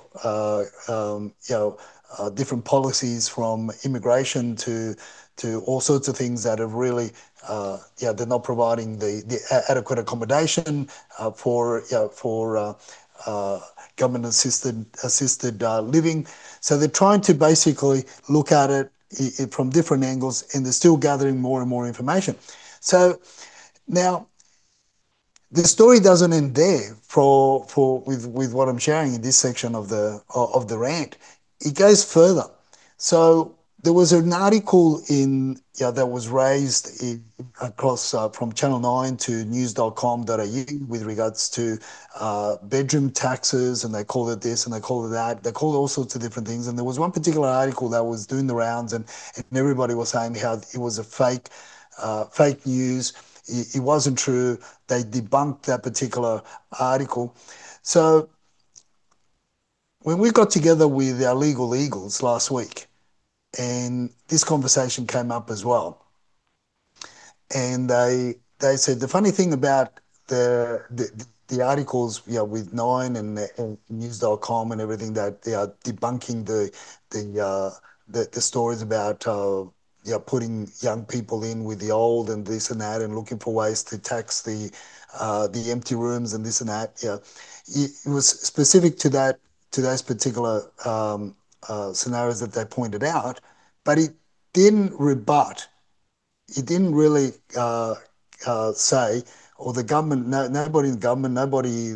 [SPEAKER 2] different policies, from immigration to all sorts of things that have really they're not providing the adequate accommodation for uh, government assisted living. So they're trying to basically look at it from different angles, and they're still gathering more and more information. So now the story doesn't end there for with what I'm sharing in this section of the rant. It goes further. So there was an article that was raised across from Channel 9 to news.com.au with regards to bedroom taxes, and they call it this and they call it that. They call it all sorts of different things. And there was one particular article that was doing the rounds, and everybody was saying how it was a fake news. It wasn't true. They debunked that particular article. So when we got together with our legal eagles last week, and this conversation came up as well, and they said the funny thing about the articles, with Nine and News.com and everything, that they are debunking the the stories about putting young people in with the old and this and that, and looking for ways to tax the empty rooms and this and that. Yeah, it was specific to those particular scenarios that they pointed out, but it didn't rebut. He didn't really say, or the government, nobody in the government, nobody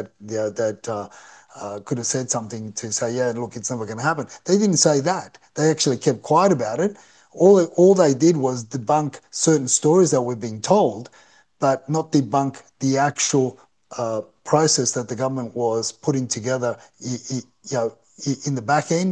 [SPEAKER 2] that could have said something to say, yeah, look, it's never going to happen. They didn't say that. They actually kept quiet about it. All they did was debunk certain stories that were being told, but not debunk the actual process that the government was putting together, in the back end,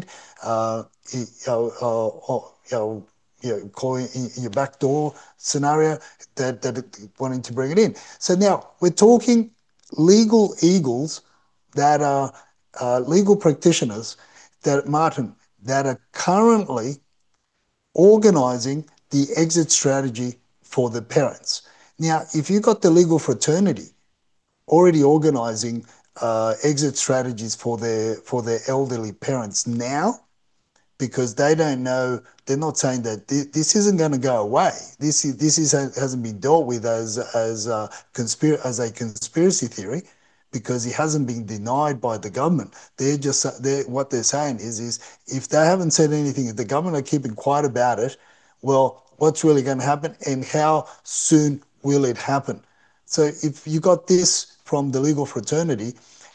[SPEAKER 2] calling your back door scenario, that wanting to bring it in. So now we're talking legal eagles that are legal practitioners, that Martin, that are currently organizing the exit strategy for the parents. Now, if you've got the legal fraternity already organizing exit strategies for their elderly parents now, because they don't know. They're not saying that this isn't going to go away. This is hasn't been dealt with as a conspiracy theory. because he hasn't been denied by the government. What they're saying is if they haven't said anything, if the government are keeping quiet about it, well, what's really going to happen and how soon will it happen? So if you got this from the legal fraternity,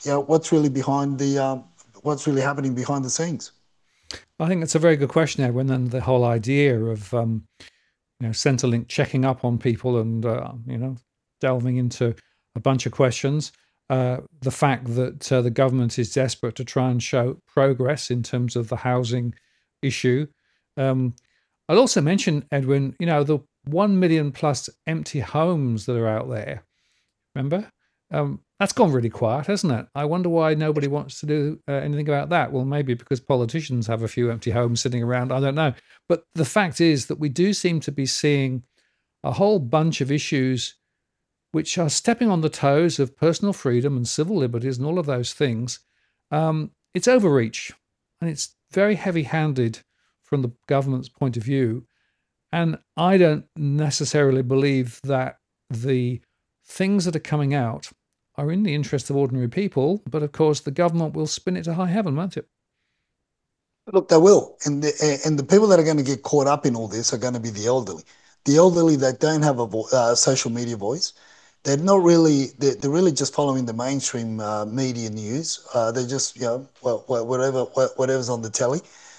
[SPEAKER 2] what's really happening behind the scenes?
[SPEAKER 1] I think that's a very good question, Edwin, and the whole idea of Centrelink checking up on people and delving into a bunch of questions. The fact that the government is desperate to try and show progress in terms of the housing issue. I'd also mention, Edwin, the 1 million plus empty homes that are out there. Remember? That's gone really quiet, hasn't it? I wonder why nobody wants to do anything about that. Well, maybe because politicians have a few empty homes sitting around. I don't know. But the fact is that we do seem to be seeing a whole bunch of issues which are stepping on the toes of personal freedom and civil liberties and all of those things. It's overreach, and it's very heavy-handed from the government's point of view. And I don't necessarily believe that the things that are coming out are in the interest of ordinary people, but of course the government will spin it to high heaven, won't it?
[SPEAKER 2] Look, they will, and the people that are going to get caught up in all this are going to be the elderly that don't have a social media voice. They're not really. They're really just following the mainstream media news. They just whatever's on the telly,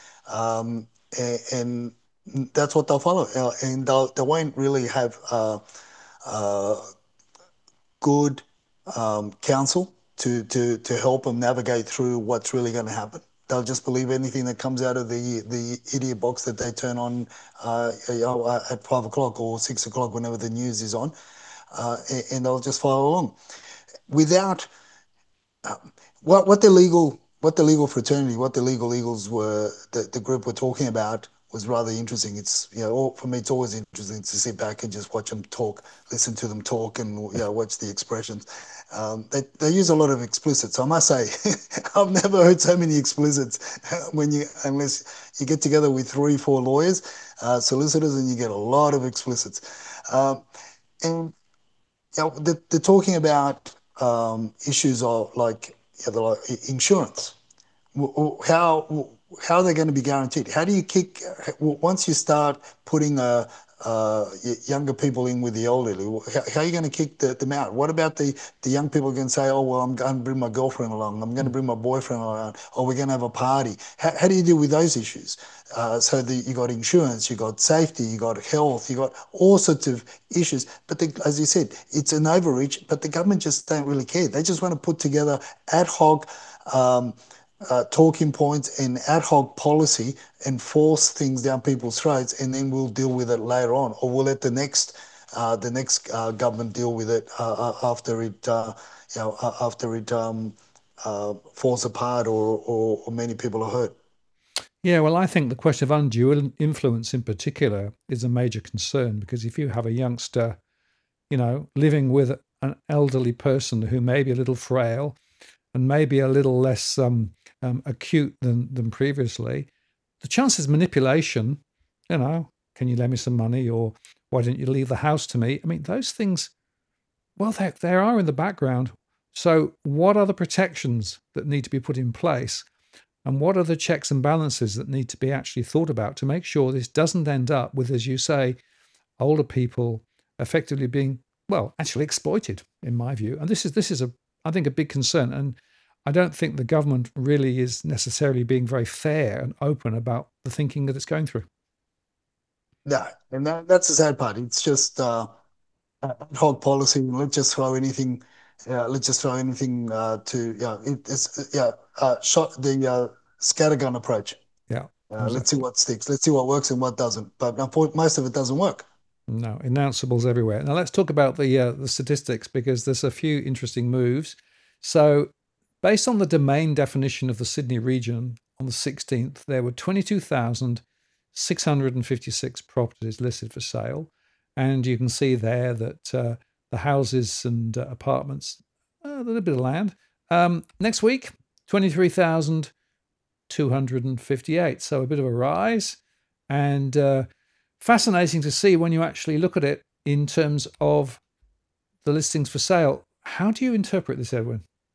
[SPEAKER 2] and that's what they'll follow. And they won't really have uh, good counsel to help them navigate through what's really going to happen. They'll just believe anything that comes out of the idiot box that they turn on at 5 o'clock or 6 o'clock whenever the news is on, and they'll just follow along without what the legal fraternity, what the legal eagles were, the group we're talking about was rather interesting. It's for me, it's always interesting to sit back and just watch them talk, listen to them talk, and watch the expressions. They use a lot of explicits. I must say, I've never heard so many explicits unless you get together with 3, 4 lawyers, solicitors, and you get a lot of explicits. And they're talking about issues of like, insurance. How are they going to be guaranteed? How do you kick once you start putting younger people in with the elderly? How are you going to kick them out? What about the young people who can say, oh well, I'm going to bring my girlfriend along, I'm going to bring my boyfriend along, or we're going to have a party? How do you deal with those issues? You got insurance, you got safety, you got health, you got all sorts of issues. But as you said, it's an overreach. But the government just don't really care. They just want to put together ad hoc. Talking points and ad hoc policy and force things down people's throats, and then we'll deal with it later on, or we'll let the next government deal with it after it falls apart or many people are hurt.
[SPEAKER 1] Yeah, well, I think the question of undue influence in particular is a major concern because if you have a youngster, living with an elderly person who may be a little frail and maybe a little less acute than previously, the chances of manipulation, can you lend me some money or why don't you leave the house to me? I mean, those things, well, they are in the background. So what are the protections that need to be put in place? And what are the checks and balances that need to be actually thought about to make sure this doesn't end up with, as you say, older people effectively being, well, actually exploited, in my view. And this is I think, a big concern. And I don't think the government really is necessarily being very fair and open about the thinking that it's going through.
[SPEAKER 2] No, and that's the sad part. It's just ad hoc policy. Let's just throw anything to shot the scattergun approach.
[SPEAKER 1] Yeah,
[SPEAKER 2] Let's see
[SPEAKER 1] exactly.
[SPEAKER 2] what sticks. Let's see what works and what doesn't. But most of it doesn't work.
[SPEAKER 1] No, announceables everywhere. Now let's talk about the statistics because there's a few interesting moves. So, based on the domain definition of the Sydney region on the 16th, there were 22,656 properties listed for sale, and you can see there that the houses and apartments, a little bit of land. Next week, 23,258, so a bit of a rise, and fascinating to see when you actually look at it in terms of the listings for sale. How do you interpret this, Edwin?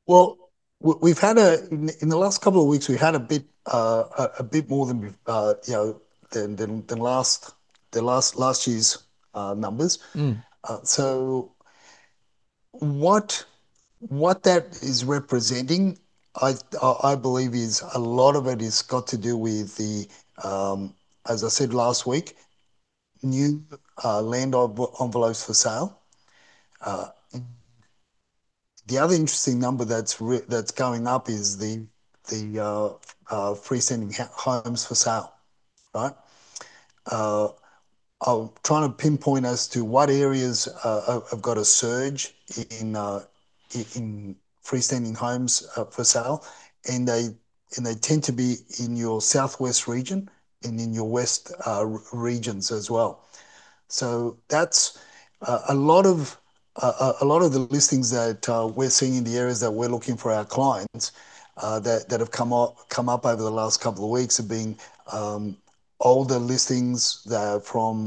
[SPEAKER 2] Well, we've had in the last couple of weeks we had a bit more than than last year's numbers.
[SPEAKER 1] Mm,
[SPEAKER 2] So what what that is representing, I believe, is a lot of it is got to do with the as I said last week, new envelopes for sale. Uh, the other interesting number that's going up is the freestanding homes for sale, right? Uh, I'm trying to pinpoint as to what areas have got a surge in freestanding homes for sale, and they tend to be in your southwest region and in your west regions as well. So that's a lot of the listings that we're seeing in the areas that we're looking for our clients that have come up over the last couple of weeks have been um, older listings that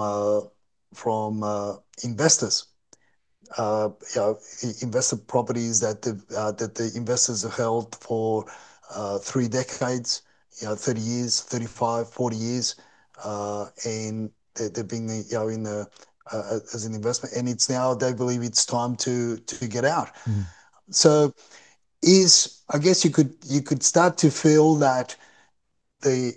[SPEAKER 2] from investors. You know, investor properties that the investors have held for 3 decades, 30 years, 35, 40 years, and they've been, in the as an investment, and it's now they believe it's time to get out.
[SPEAKER 1] mm,
[SPEAKER 2] So is I guess you could start to feel that the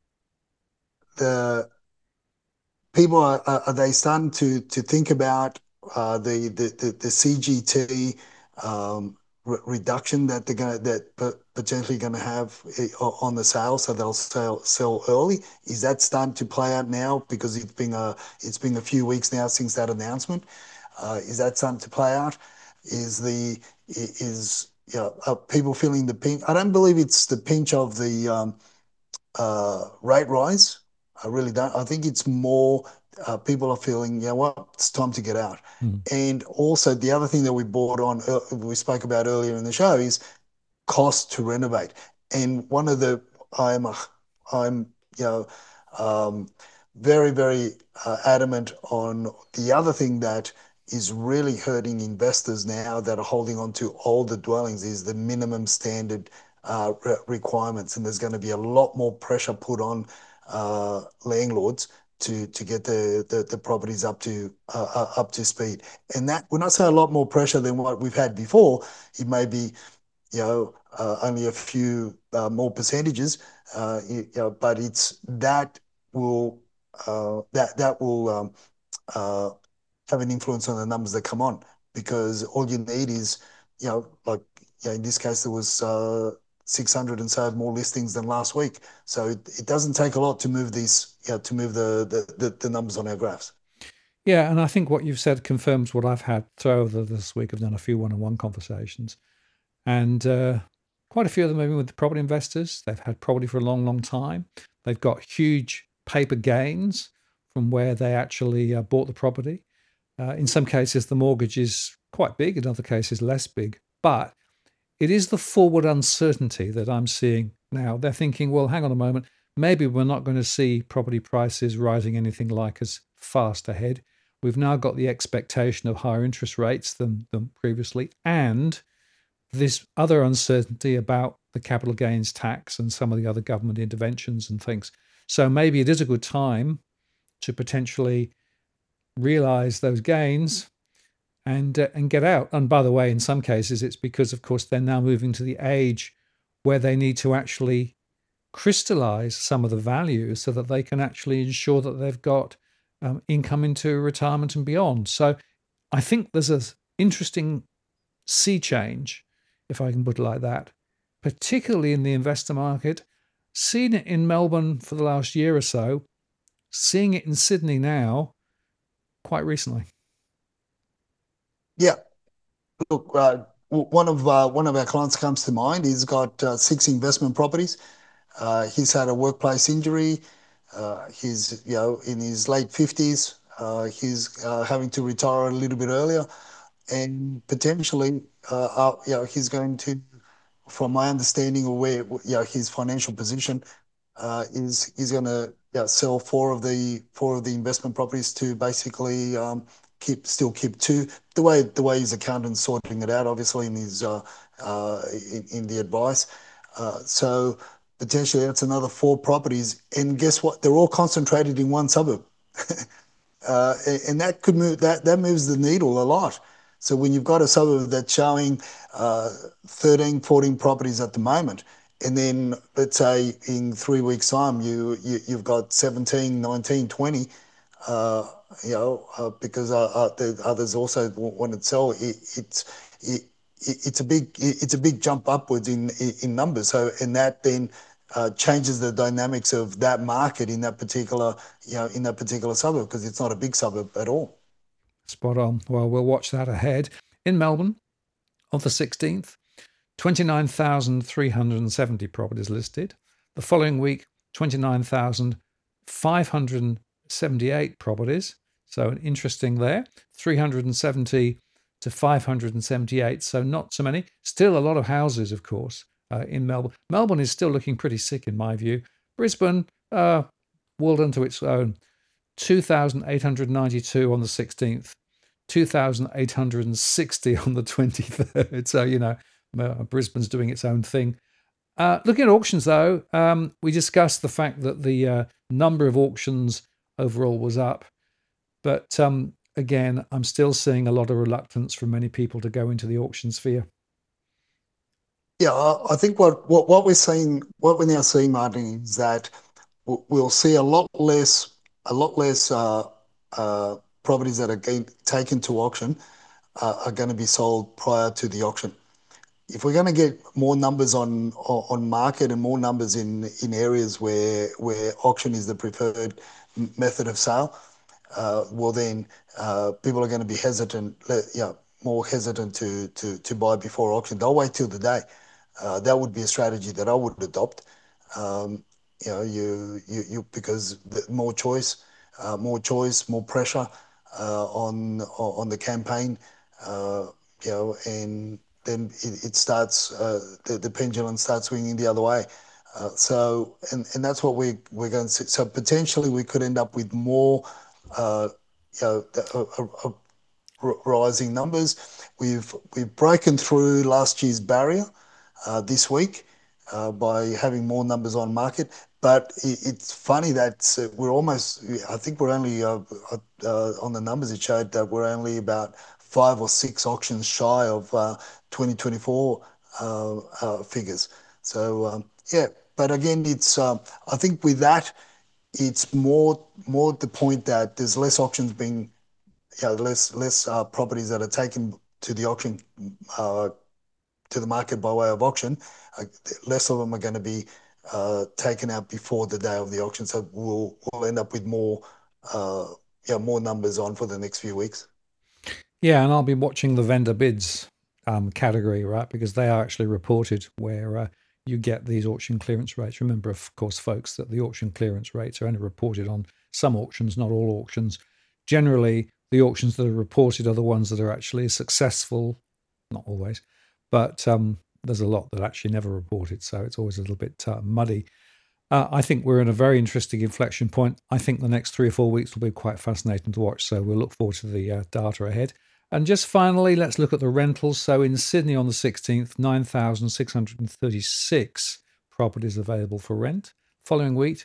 [SPEAKER 2] the people are they starting to think about the CGT reduction that they're gonna that potentially going to have on the sale, so they'll sell early. Is that starting to play out now because it's been a few weeks now since that announcement? Is that starting to play out? Is the is are people feeling the pinch? I don't believe it's the pinch of the rate rise. I really don't. I think it's more people are feeling, you know what, it's time to get out.
[SPEAKER 1] mm,
[SPEAKER 2] And also the other thing that we spoke about earlier in the show is cost to renovate. And one of the I'm I'm you know um, very very adamant on the other thing that is really hurting investors now that are holding on to older dwellings is the minimum standard requirements, and there's going to be a lot more pressure put on landlords to get the properties up to speed. And that when I say a lot more pressure than what we've had before, it may be only a few more percentages, but it's that will uh, have an influence on the numbers that come on because all you need is, like, in this case, there was 600 and so more listings than last week. So it doesn't take a lot to move to move the numbers on our graphs.
[SPEAKER 1] yeah, and I think what you've said confirms what I've had throughout this week. I've done a few one-on-one conversations, and quite a few of them have been with the property investors. They've had property for a long, long time. They've got huge paper gains from where they actually bought the property. In some cases, the mortgage is quite big. In other cases, less big. But it is the forward uncertainty that I'm seeing now. They're thinking, well, hang on a moment. Maybe we're not going to see property prices rising anything like as fast ahead. We've now got the expectation of higher interest rates than previously. And this other uncertainty about the capital gains tax and some of the other government interventions and things. So maybe it is a good time to potentially realize those gains and get out. And by the way, in some cases, it's because, of course, they're now moving to the age where they need to actually crystallize some of the value so that they can actually ensure that they've got income into retirement and beyond. So I think there's an interesting sea change, if I can put it like that, particularly in the investor market. Seen it in Melbourne for the last year or so, seeing it in Sydney now quite recently.
[SPEAKER 2] Yeah. Look, one of our clients comes to mind. He's got 6 investment properties. He's had a workplace injury. He's in his late 50s. He's having to retire a little bit earlier, and potentially, he's going to, from my understanding of where his financial position is, he's going to sell four of the investment properties to basically keep two. The way his accountant's sorting it out, obviously, and in the advice. So potentially that's another four properties. And guess what? They're all concentrated in one suburb. And that could move that moves the needle a lot. So when you've got a suburb that's showing 13, 14 properties at the moment, and then let's say in 3 weeks' time you've got 17, 19, 20, uh, because the others also want to sell. It, it's a big jump upwards in numbers. So and that then changes the dynamics of that market in that particular in that particular suburb because it's not a big suburb at all.
[SPEAKER 1] Spot on. Well, we'll watch that ahead. In Melbourne, on the 16th, 29,370 properties listed. The following week, 29,578 properties. So an interesting there. 370 to 578. So not so many. Still a lot of houses, of course, in Melbourne. Melbourne is still looking pretty sick in my view. Brisbane, world unto its own. 2,892 on the 16th, 2,860 on the 23rd. So, Brisbane's doing its own thing. Looking at auctions, though, we discussed the fact that the number of auctions overall was up. But again, I'm still seeing a lot of reluctance from many people to go into the auction sphere.
[SPEAKER 2] Yeah, I think what we're seeing, what we're now seeing, Martin, is that we'll see a lot less properties that are getting taken to auction are going to be sold prior to the auction. If we're going to get more numbers on market and more numbers in areas where auction is the preferred method of sale, well then people are going to be hesitant, more hesitant to buy before auction. They'll wait till the day. That would be a strategy that I would adopt. Um, because more choice, more pressure on the campaign, uh, and then it starts the pendulum starts swinging the other way. And that's what we're going to see. So potentially we could end up with more, uh, you know, rising numbers. We've broken through last year's barrier this week by having more numbers on market. But it's funny that we're almost, I think we're only, on the numbers it showed that we're only about 5 or 6 auctions shy of 2024 figures. So, yeah, but again, I think with that, it's more the point that there's less auctions being, less properties that are taken to the auction, uh, to the market by way of auction, uh, less of them are going to be taken out before the day of the auction. So we'll end up with uh, more numbers on for the next few weeks.
[SPEAKER 1] Yeah, and I'll be watching the vendor bids category, right? Because they are actually reported where you get these auction clearance rates. Remember, of course, folks, that the auction clearance rates are only reported on some auctions, not all auctions. Generally, the auctions that are reported are the ones that are actually successful, not always, but there's a lot that actually never reported. So it's always a little bit muddy. I think we're in a very interesting inflection point. I think the next 3 or 4 weeks will be quite fascinating to watch. So we'll look forward to the data ahead. And just finally, let's look at the rentals. So in Sydney on the 16th, 9,636 properties available for rent. Following week,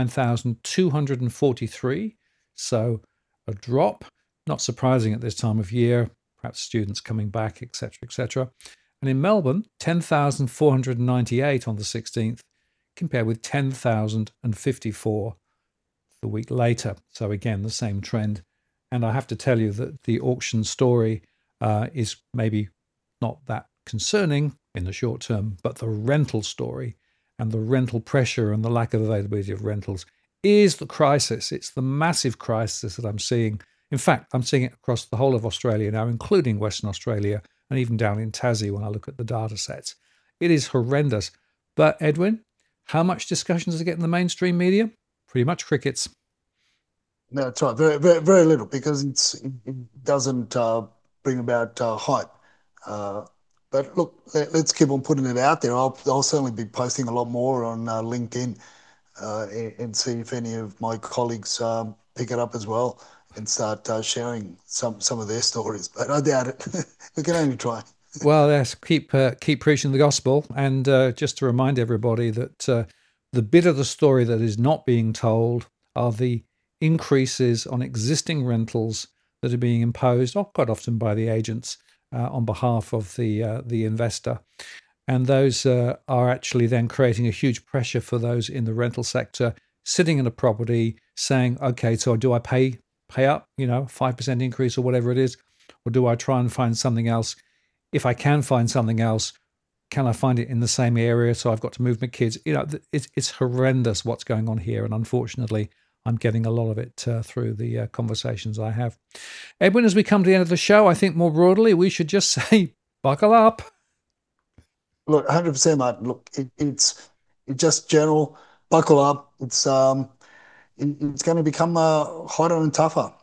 [SPEAKER 1] 9,243. So a drop. Not surprising at this time of year. Perhaps students coming back, etc., etc. And in Melbourne, 10,498 on the 16th, compared with 10,054 the week later. So again, the same trend. And I have to tell you that the auction story is maybe not that concerning in the short term, but the rental story and the rental pressure and the lack of availability of rentals is the crisis. It's the massive crisis that I'm seeing. In fact, I'm seeing it across the whole of Australia now, including Western Australia and even down in Tassie when I look at the data sets. It is horrendous. But Edwin, how much discussion does it get in the mainstream media? Pretty much crickets.
[SPEAKER 2] No, that's right. Very, very, very little because it doesn't bring about hype. Uh, but look, let's keep on putting it out there. I'll certainly be posting a lot more on LinkedIn and see if any of my colleagues pick it up as well and start sharing some of their stories. But I doubt it. We can only try.
[SPEAKER 1] Well, yes, keep preaching the gospel, and just to remind everybody that the bit of the story that is not being told are the increases on existing rentals that are being imposed, or quite often by the agents on behalf of the investor, and those are actually then creating a huge pressure for those in the rental sector sitting in a property, saying, "Okay, so do I pay up, 5% increase or whatever it is, or do I try and find something else? If I can find something else, can I find it in the same area? So I've got to move my kids." It's horrendous what's going on here, and unfortunately, I'm getting a lot of it through the conversations I have. Edwin, as we come to the end of the show, I think more broadly we should just say, buckle up.
[SPEAKER 2] Look, 100%, mate. Look, it's just general. Buckle up. It's going to become hotter and tougher.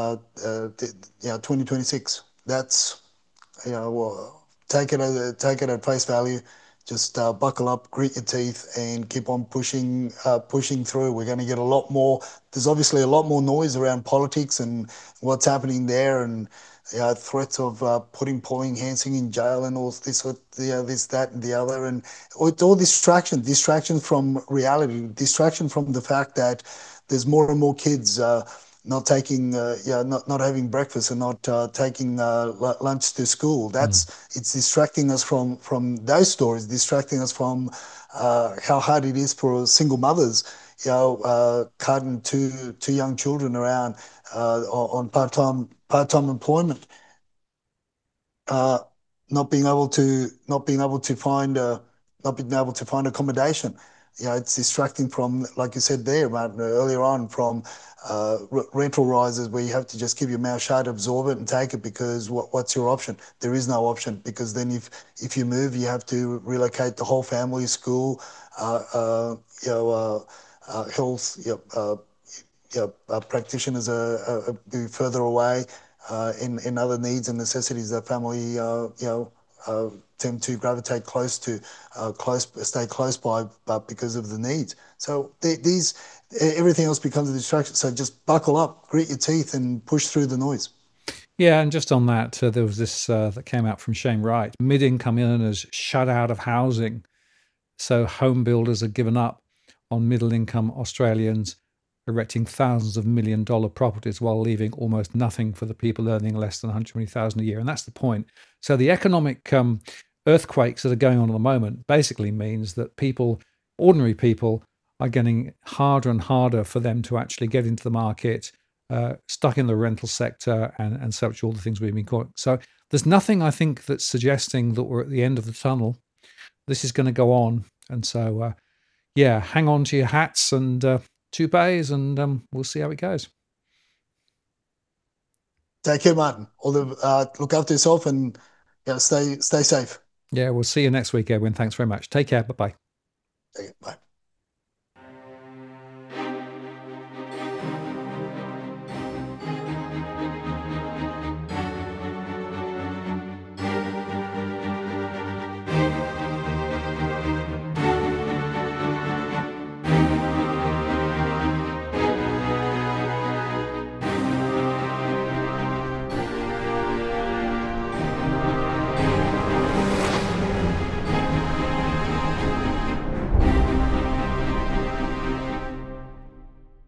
[SPEAKER 2] 2026. That's well, take it at face value. Just buckle up, grit your teeth, and keep on pushing through. We're going to get a lot more. There's obviously a lot more noise around politics and what's happening there, and threats of putting Pauline Hanson in jail and all this, this, that, and the other, and it's all distraction from reality, distraction from the fact that there's more and more kids not taking not having breakfast and not taking lunch to school.
[SPEAKER 1] Mm.
[SPEAKER 2] It's distracting us from those stories, distracting us from how hard it is for single mothers, carting two young children around on part-time employment, uh, not being able to find accommodation. It's distracting from, like you said there, Martin, earlier on, from rental rises where you have to just keep your mouth shut, absorb it, and take it because what's your option? There is no option because then if you move, you have to relocate the whole family, school, uh, uh, health, practitioners be further away in other needs and necessities that family tend to gravitate stay close by, but because of the needs. So these everything else becomes a distraction. So just buckle up, grit your teeth, and push through the noise.
[SPEAKER 1] Yeah, and just on that, there was this that came out from Shane Wright: mid-income earners shut out of housing. So home builders are given up on middle-income Australians, erecting thousands of $1 million properties while leaving almost nothing for the people earning less than 120,000 a year. And that's the point. So the economic earthquakes that are going on at the moment basically means that ordinary people, are getting harder and harder for them to actually get into the market, stuck in the rental sector, and such, all the things we've been calling. So there's nothing, I think, that's suggesting that we're at the end of the tunnel. This is going to go on. And so, yeah, hang on to your hats and toupees, and we'll see how it goes.
[SPEAKER 2] Take care, Martin. Look after yourself and stay safe.
[SPEAKER 1] Yeah, we'll see you next week, Edwin. Thanks very much. Take care. Bye bye.
[SPEAKER 2] Take it. Bye.